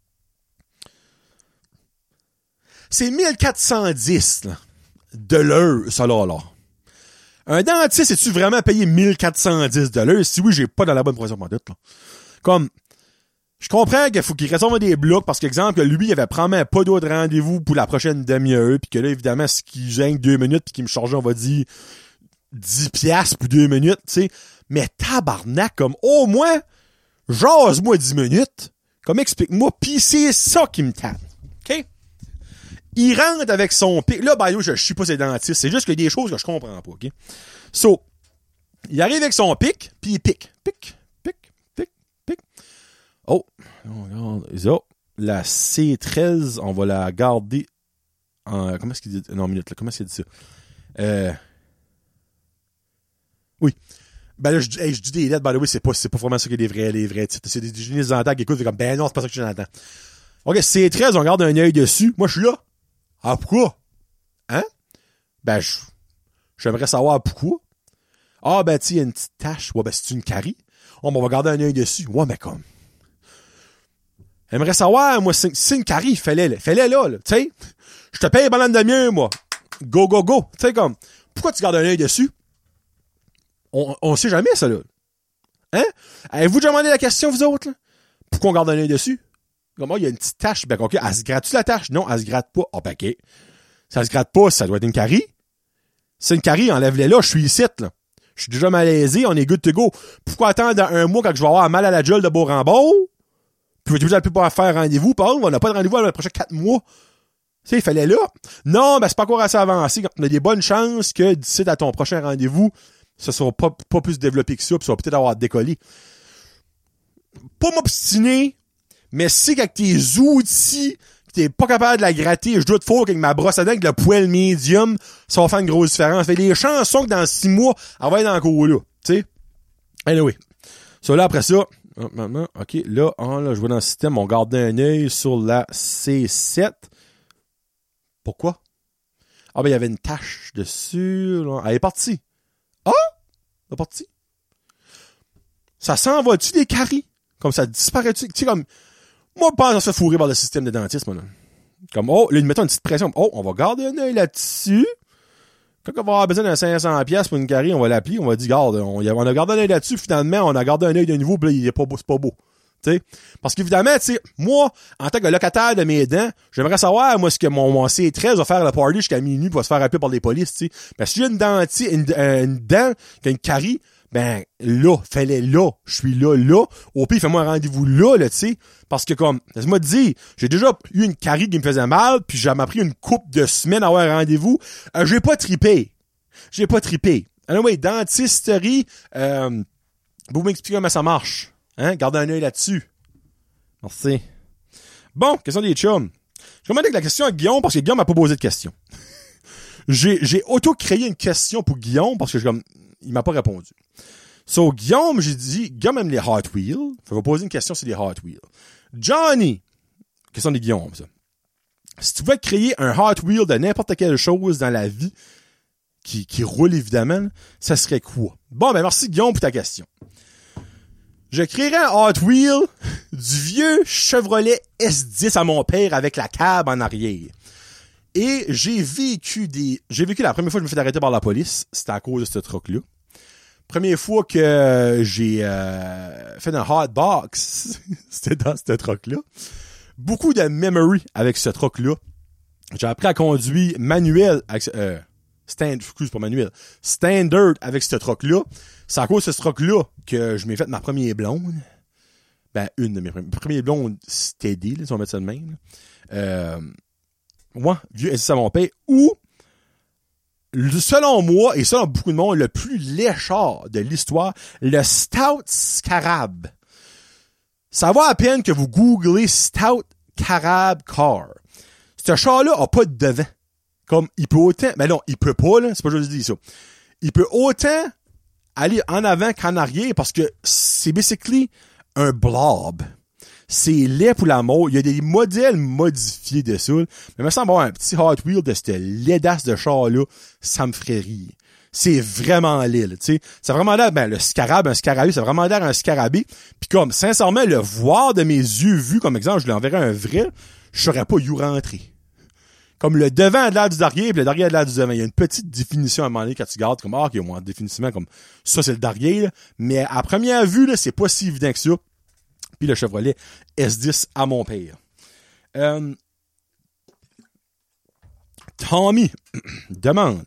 C'est mille quatre cent dix, là, de l'heure, ça, là, là. Un dentiste, es-tu vraiment payé mille quatre cent dix de l'heure? Si oui, j'ai pas dans la bonne position pour doute, là. Comme, je comprends qu'il faut qu'il réserve des blocs parce qu'exemple, lui, il avait probablement pas d'autres rendez-vous pour la prochaine demi-heure pis que là, évidemment, si qu'il gêne deux minutes pis qu'il me chargeait, on va dire, dix piastres pour deux minutes, tu sais. Mais tabarnak, comme, au moins, jase-moi dix minutes. Comme, explique-moi pis c'est ça qui me tente. OK? Il rentre avec son pic. Là, by the way, je, je suis pas ses dentistes. C'est juste qu'il y a des choses que je comprends pas, OK? So, il arrive avec son pic, puis il pique. Pic, pic, pic, pic. Oh, on regarde. Oh, la C treize, on va la garder en... Comment est-ce qu'il dit? Non, minute, là. Comment est-ce qu'il dit ça? Euh... Oui. Ben là, je, hey, je dis des lettres, by the way, c'est pas, c'est pas vraiment ça qui est des vrais, les vrais titres. C'est des génistes dentaires qui écoutent, c'est comme, ben non, c'est pas ça que j'entends. OK, C treize, on garde un œil dessus. Moi, je suis là. Ah, pourquoi? Hein? Ben, je, j'aimerais savoir pourquoi. Ah, ben, tu il y a une petite tache. Ouais, ben, c'est une carie. Oh, ben, on va garder un œil dessus. Ouais, mais comme. J'aimerais savoir, moi, si c'est une carie, fais-le, fais-le là, là. Tu sais, je te paye pendant une demi-heure, moi. Go, go, go. Tu sais, comme, pourquoi tu gardes un œil dessus? On, on sait jamais, ça, là. Hein? Avez-vous déjà demandé la question, vous autres, là? Pourquoi on garde un œil dessus? Comme, oh, il y a une petite tache. Ben, OK, elle se gratte-tu la tache? Non, elle se gratte pas. Ah, oh, ben, OK. Ça se gratte pas, ça doit être une carie. C'est une carie, enlève-les là, je suis ici, là. Je suis déjà malaisé, on est good to go. Pourquoi attendre dans un mois quand je vais avoir mal à la gueule de beau rembourg? Puis vous allez plus pas faire rendez-vous, par exemple, on n'a pas de rendez-vous dans les prochains quatre mois. Tu sais, il fallait là. Non, ben, c'est pas encore assez avancé. On a des bonnes chances que d'ici à ton prochain rendez-vous, ça sera pas, pas plus développé que ça, puis ça va peut-être avoir décollé. Pas m'obstiner, mais si qu'avec tes outils, t'es pas capable de la gratter, je dois te faire avec ma brosse à dents, avec le poil médium, ça va faire une grosse différence. Fait les chansons que dans six mois, elle va être encore là, tu sais. Anyway. Ça, là, après ça, OK, là, hein, là, je vois dans le système, on garde un œil sur la C sept. Pourquoi? Ah, ben, il y avait une tache dessus, là. Elle est partie. Ah! Elle est partie. Ça s'en va-tu des caries? Comme ça disparaît-tu? Tu sais, comme, moi, je pense à se fourrer par le système de dentiste, moi, là. Comme, oh, là, ils mettent une petite pression. Oh, on va garder un œil là-dessus. Quand on va avoir besoin d'un cinq cents piastres pour une carie, on va l'appeler, on va dire, garde, on, on a gardé un œil là-dessus, finalement, on a gardé un œil de nouveau, pis là, il est pas beau, c'est pas beau. Tu sais? Parce qu'évidemment, tu sais, moi, en tant que locataire de mes dents, j'aimerais savoir, moi, ce que mon, mon C treize va faire le party jusqu'à minuit pour se faire appeler par les polices, tu sais. Ben, si j'ai une dentille, une, une dent, qui a une carie, ben, là, fallait là, je suis là, là. Au pire, fais-moi un rendez-vous là, là, tu sais. Parce que comme, laisse-moi te dire, j'ai déjà eu une carie qui me faisait mal, puis ça m'a pris une couple de semaines à avoir un rendez-vous. Euh, j'ai pas trippé. J'ai pas trippé. Anyway, dentisterie, euh, vous m'expliquez comment ça marche. Hein? Gardez un œil là-dessus. Merci. Bon, question des chums. Je commence avec la question à Guillaume, parce que Guillaume m'a pas posé de question. j'ai, j'ai auto-créé une question pour Guillaume, parce que je, comme, il m'a pas répondu. So, Guillaume, j'ai dit, Guillaume aime les Hot Wheels. Je vais poser une question sur les Hot Wheels. Johnny, question des Guillaume, ça. Si tu pouvais créer un Hot Wheel de n'importe quelle chose dans la vie, qui, qui roule évidemment, ça serait quoi? Bon, ben merci Guillaume pour ta question. Je créerais un Hot Wheel du vieux Chevrolet S dix à mon père avec la cab en arrière. Et j'ai vécu des... J'ai vécu la première fois que je me suis fait arrêter par la police, c'était à cause de ce truc-là. Première fois que j'ai euh, fait un hot box, c'était dans ce truck-là. Beaucoup de memory avec ce truck-là. J'ai appris à conduire manuel avec, euh, stand, excuse, pas manuel, standard avec ce truck-là. C'est à cause de ce truck-là que je m'ai fait ma première blonde. Ben, une de mes premières, premières blondes steady, là, si on va mettre ça de même. Euh, ouais, vieux S dix à mon père. Ou, selon moi, et selon beaucoup de monde, le plus léchard de l'histoire, le Stout Scarab. Ça va à peine que vous googlez Stout Scarab Car. Ce char-là a pas de devant. Comme, il peut autant, mais non, il peut pas, là, c'est pas juste dit ça. Il peut autant aller en avant qu'en arrière parce que c'est basically un blob. C'est laid pour la mort. Il y a des modèles modifiés de ça. Mais il me semble avoir un petit Hot Wheel de cette laidasse de char-là, ça me ferait rire. C'est vraiment laid, tu sais. C'est vraiment l'air, ben, le scarab, un scarabée, c'est vraiment l'air un scarabée. Puis comme, sincèrement, le voir de mes yeux vus, comme exemple, je lui enverrais un vrai, je saurais pas où rentrer. Comme le devant a de l'air du derrière, puis le derrière a de l'air du devant. Il y a une petite définition à un moment donné quand tu gardes, comme, ah, ok, moi, définitivement, comme, ça, c'est le derrière, là. Mais à première vue, là, c'est pas si évident que ça. Puis le Chevrolet S dix à mon père. Euh, Tommy demande,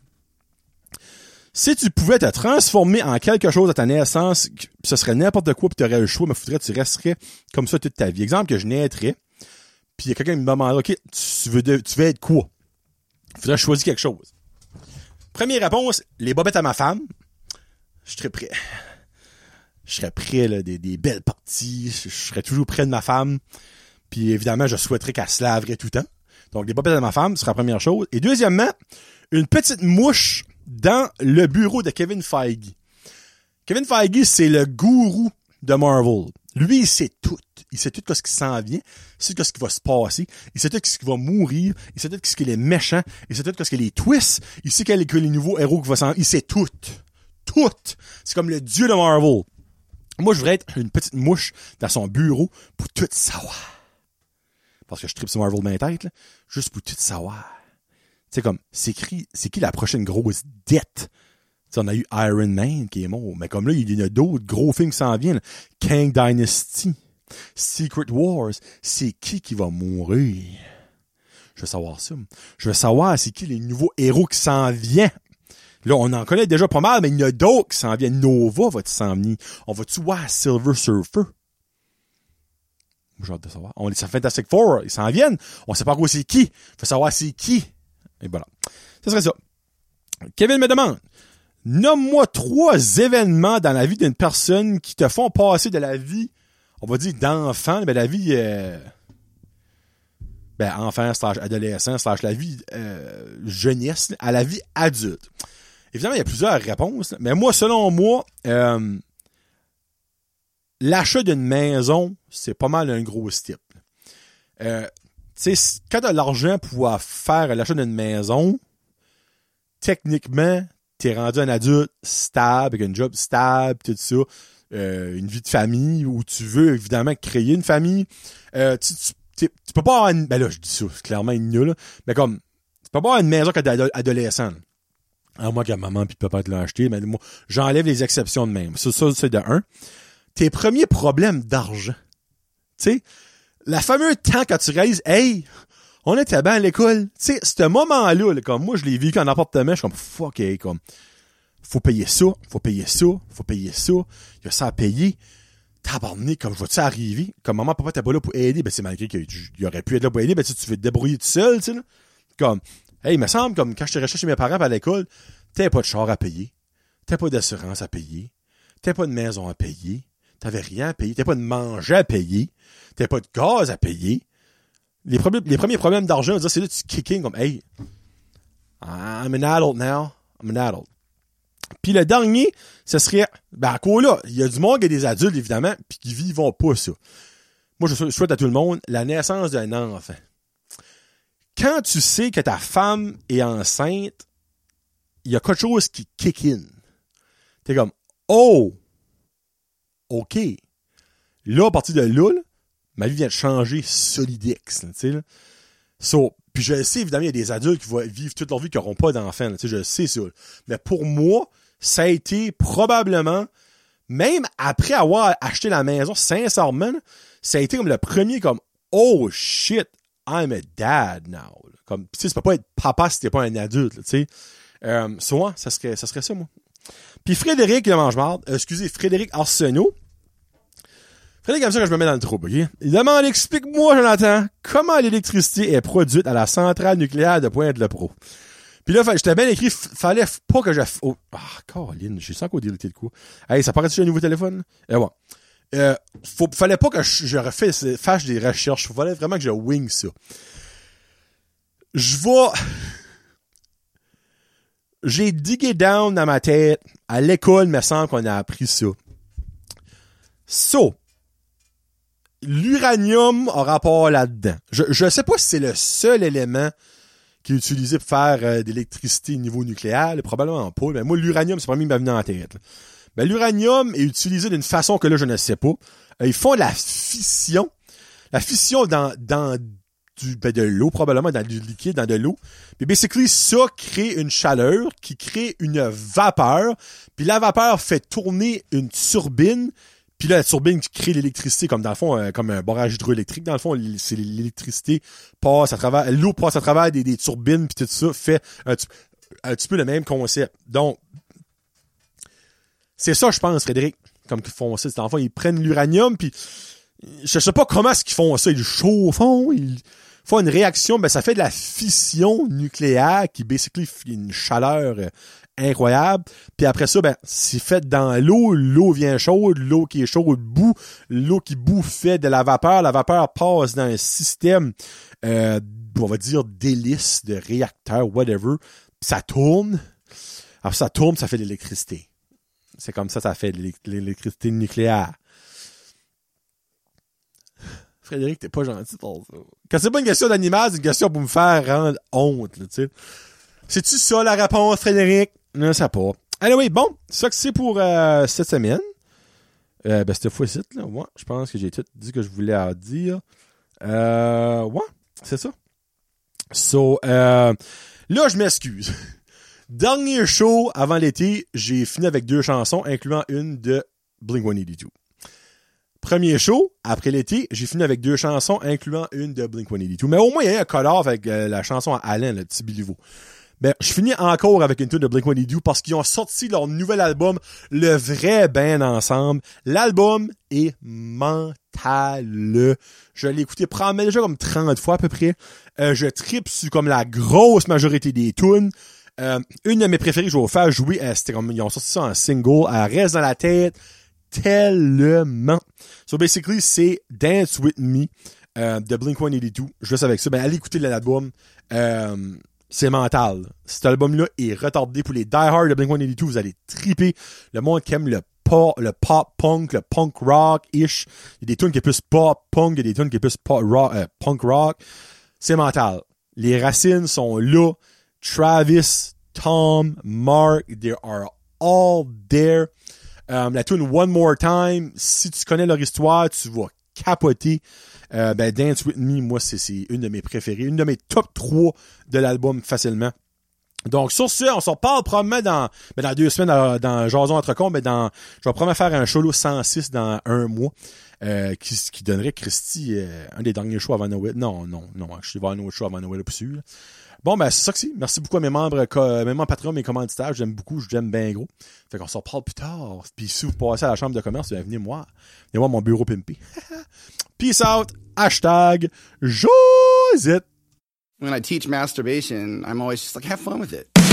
si tu pouvais te transformer en quelque chose à ta naissance, ce serait n'importe quoi, puis tu aurais le choix, mais faudrait tu resterais comme ça toute ta vie. Exemple que je naîtrais, puis il y a quelqu'un qui me demande, OK, tu veux, de, tu veux être quoi? Faudrait choisir quelque chose. Première réponse, les bobettes à ma femme. Je serais prêt. Je serais prêt, là, des, des belles parties. Je, je serais toujours près de ma femme. Puis évidemment, je souhaiterais qu'elle se laverait tout le temps. Donc, les bobettes à ma femme, ce sera la première chose. Et deuxièmement, une petite mouche dans le bureau de Kevin Feige. Kevin Feige, c'est le gourou de Marvel. Lui, il sait tout. Il sait tout ce qui s'en vient. Il sait tout ce qui va se passer. Il sait tout ce qui va mourir. Il sait tout ce qui est méchant. Il sait tout ce qui est les twists. Il sait quel est les nouveaux héros qui vont s'en... Il sait tout. Tout. C'est comme le dieu de Marvel. Moi, je voudrais être une petite mouche dans son bureau pour tout savoir. Parce que je tripe sur Marvel dans ma tête, là. Juste pour tout savoir. Tu sais, comme, c'est qui, c'est qui la prochaine grosse dette? T'sais, on a eu Iron Man qui est mort, mais comme là, il y a d'autres gros films qui s'en viennent. Kang Dynasty, Secret Wars, c'est qui qui va mourir? Je veux savoir ça. Je veux savoir c'est qui les nouveaux héros qui s'en viennent. Là, on en connaît déjà pas mal, mais il y en a d'autres qui s'en viennent. Nova va-tu s'en venir? On va-tu voir Silver Surfer? J'ai hâte de savoir. On est sur Fantastic Four, ils s'en viennent. On sait pas quoi c'est qui. Il faut savoir c'est qui. Et voilà. Ça serait ça. Kevin me demande, nomme-moi trois événements dans la vie d'une personne qui te font passer de la vie, on va dire d'enfant, ben la vie, euh, ben enfant slash adolescent slash la vie euh, jeunesse à la vie adulte. Évidemment, il y a plusieurs réponses, mais moi, selon moi, euh, l'achat d'une maison, c'est pas mal un gros type. Euh, tu sais, quand tu as l'argent pour pouvoir faire l'achat d'une maison, techniquement, t'es rendu un adulte stable, avec un job stable, tout ça, euh, une vie de famille, où tu veux évidemment créer une famille. Euh, tu, tu, tu, tu peux pas avoir une... Ben là, je dis ça, c'est clairement une nulle, mais comme, tu peux pas avoir une maison quand t'es adolescent. À moins que maman pis papa te l'ont acheté, mais moi, j'enlève les exceptions de même. Ça, ça, c'est de un. Tes premiers problèmes d'argent. Tu sais, la fameuse temps quand tu réalises, hey, on était bien à l'école. Tu sais, ce moment-là, là, comme moi, je l'ai vécu en appartement, je suis comme, fuck, hey, comme, faut payer ça, faut payer ça, faut payer ça, il y a ça à payer. Tabarnak, comme je vois-tu arriver? Comme maman, papa, t'es pas là pour aider, ben c'est malgré qu'il aurait pu être là pour aider, ben tu veux te débrouiller tout seul, tu sais, là. Comme, hey, il me semble, comme quand je te recherche chez mes parents à l'école, t'avais pas de char à payer, t'avais pas d'assurance à payer, t'avais pas de maison à payer, t'avais rien à payer, t'avais pas de manger à payer, t'avais pas de gaz à payer. Les, problèmes, les premiers problèmes d'argent, c'est là, tu kicking comme, hey, I'm an adult now, I'm an adult. Puis le dernier, ce serait, ben, à quoi là, il y a du monde qui est des adultes, évidemment, puis qui vivent pas ça. Moi, je souhaite à tout le monde la naissance d'un enfant. Quand tu sais que ta femme est enceinte, il y a quelque chose qui kick in. T'es comme, oh, OK. Là, à partir de là, là ma vie vient de changer solidex, tu sais, là. So, puis je sais, évidemment, il y a des adultes qui vont vivre toute leur vie qui n'auront pas d'enfants, tu sais, je sais ça. Mais pour moi, ça a été probablement, même après avoir acheté la maison, sincèrement, là, ça a été comme le premier, comme, oh shit, I'm a dad now. Comme, tu sais, ça peut pas être papa si t'es pas un adulte, tu sais. Euh, soit, ça serait, ça serait ça, moi. Puis Frédéric, il mange marde, euh, excusez, Frédéric Arsenault. Frédéric aime ça quand je me mets dans le trouble, ok? Il demande, explique-moi, Jonathan, comment l'électricité est produite à la centrale nucléaire de Pointe-le-Pro. Puis là, j'étais bien écrit, fallait pas que je... Oh, ah, Caroline, j'ai senti qu'on délité le coup. Hey, ça paraît-tu un nouveau téléphone? Eh ouais. Euh, faut, fallait pas que je, je refais, fasse des recherches. Fallait vraiment que je wing ça. Je vais... J'ai digué down dans ma tête. À l'école, il me semble qu'on a appris ça. So, l'uranium a rapport là-dedans. Je, je sais pas si c'est le seul élément qui est utilisé pour faire euh, de l'électricité au niveau nucléaire, là, probablement pas. Mais moi, l'uranium, c'est pas mis venu en tête. Là. Ben, l'uranium est utilisé d'une façon que là, je ne sais pas. Euh, ils font la fission. La fission dans, dans du, ben, de l'eau, probablement, dans du liquide, dans de l'eau. Puis, basically, ça crée une chaleur qui crée une vapeur. Puis, la vapeur fait tourner une turbine. Puis là, la turbine qui crée l'électricité, comme dans le fond, euh, comme un barrage hydroélectrique, dans le fond, c'est l'électricité passe à travers, l'eau passe à travers des, des turbines, puis tout ça fait un, un petit peu le même concept. Donc, c'est ça, je pense, Frédéric, comme qu'ils font ça. Dans le fond, ils prennent l'uranium, puis je sais pas comment est-ce qu'ils font ça. Ils chauffent, ils font une réaction, ben ça fait de la fission nucléaire qui, basically, fait une chaleur euh, incroyable. Puis après ça, ben, c'est fait dans l'eau, l'eau vient chaude, l'eau qui est chaude bout, l'eau qui bout fait de la vapeur, la vapeur passe dans un système, euh, on va dire, d'hélice, de réacteur, whatever, puis ça tourne. Alors ça tourne, ça fait de l'électricité. C'est comme ça, ça fait de l'électricité nucléaire. Frédéric, t'es pas gentil pour ça. Quand c'est pas une question d'animal, c'est une question pour me faire rendre honte, là, tu sais. C'est-tu ça la réponse, Frédéric? Non, ça pas. Anyway, bon, c'est ça que c'est pour euh, cette semaine. Euh, ben, cette fois-ci, là, ouais, je pense que j'ai tout dit que je voulais en dire. Euh, ouais, c'est ça. So, euh, là, je m'excuse. Dernier show avant l'été, j'ai fini avec deux chansons, incluant une de Blink one eighty-two. Premier show, après l'été, j'ai fini avec deux chansons, incluant une de Blink one eighty-two. Mais au moins, il y a eu un call-off avec euh, la chanson à Alain, le petit Biliveau. Ben, je finis encore avec une tune de Blink one eighty-two parce qu'ils ont sorti leur nouvel album, Le Vrai Ben Ensemble. L'album est mental. Je l'ai écouté probablement déjà comme trente fois à peu près. Euh, je tripe sur comme la grosse majorité des tunes. Euh, une de mes préférées, je vais vous faire jouer, euh, c'était comme, ils ont sorti ça en single, elle reste dans la tête tellement. So basically, c'est Dance With Me euh, de Blink one eighty-two. Je reste avec ça. Ben, allez écouter l'album. Euh, c'est mental. Cet album-là est retardé pour les die-hard de Blink one eighty-two. Vous allez triper. Le monde qui aime le pop, le pop punk, le punk rock-ish. Il y a des tunes qui est plus pop punk, il y a des tunes qui est plus pop rock, euh, punk rock. C'est mental. Les racines sont là. Travis, Tom, Mark, they are all there. Um, la tune One More Time, si tu connais leur histoire, tu vas capoter. Euh, ben, Dance With Me, moi, c'est, c'est une de mes préférées, une de mes top trois de l'album facilement. Donc, sur ce, on s'en parle probablement dans, ben, dans deux semaines, dans, dans Jason Entrecon, mais dans, je vais probablement faire un solo cent six dans un mois, euh, qui, qui donnerait Christy, euh, un des derniers shows avant Noël. Non, non, non, je suis voir un autre show avant Noël, pour sûr. Bon, ben, c'est ça que c'est. Merci beaucoup à mes membres, mes membres Patreon, mes commanditaires. J'aime beaucoup, j'aime bien gros. Fait qu'on s'en parle plus tard. Puis si vous passez à la chambre de commerce, venez voir. Venez voir mon bureau pimpé. Peace out. Hashtag Josette. When I teach masturbation, I'm always just like, have fun with it.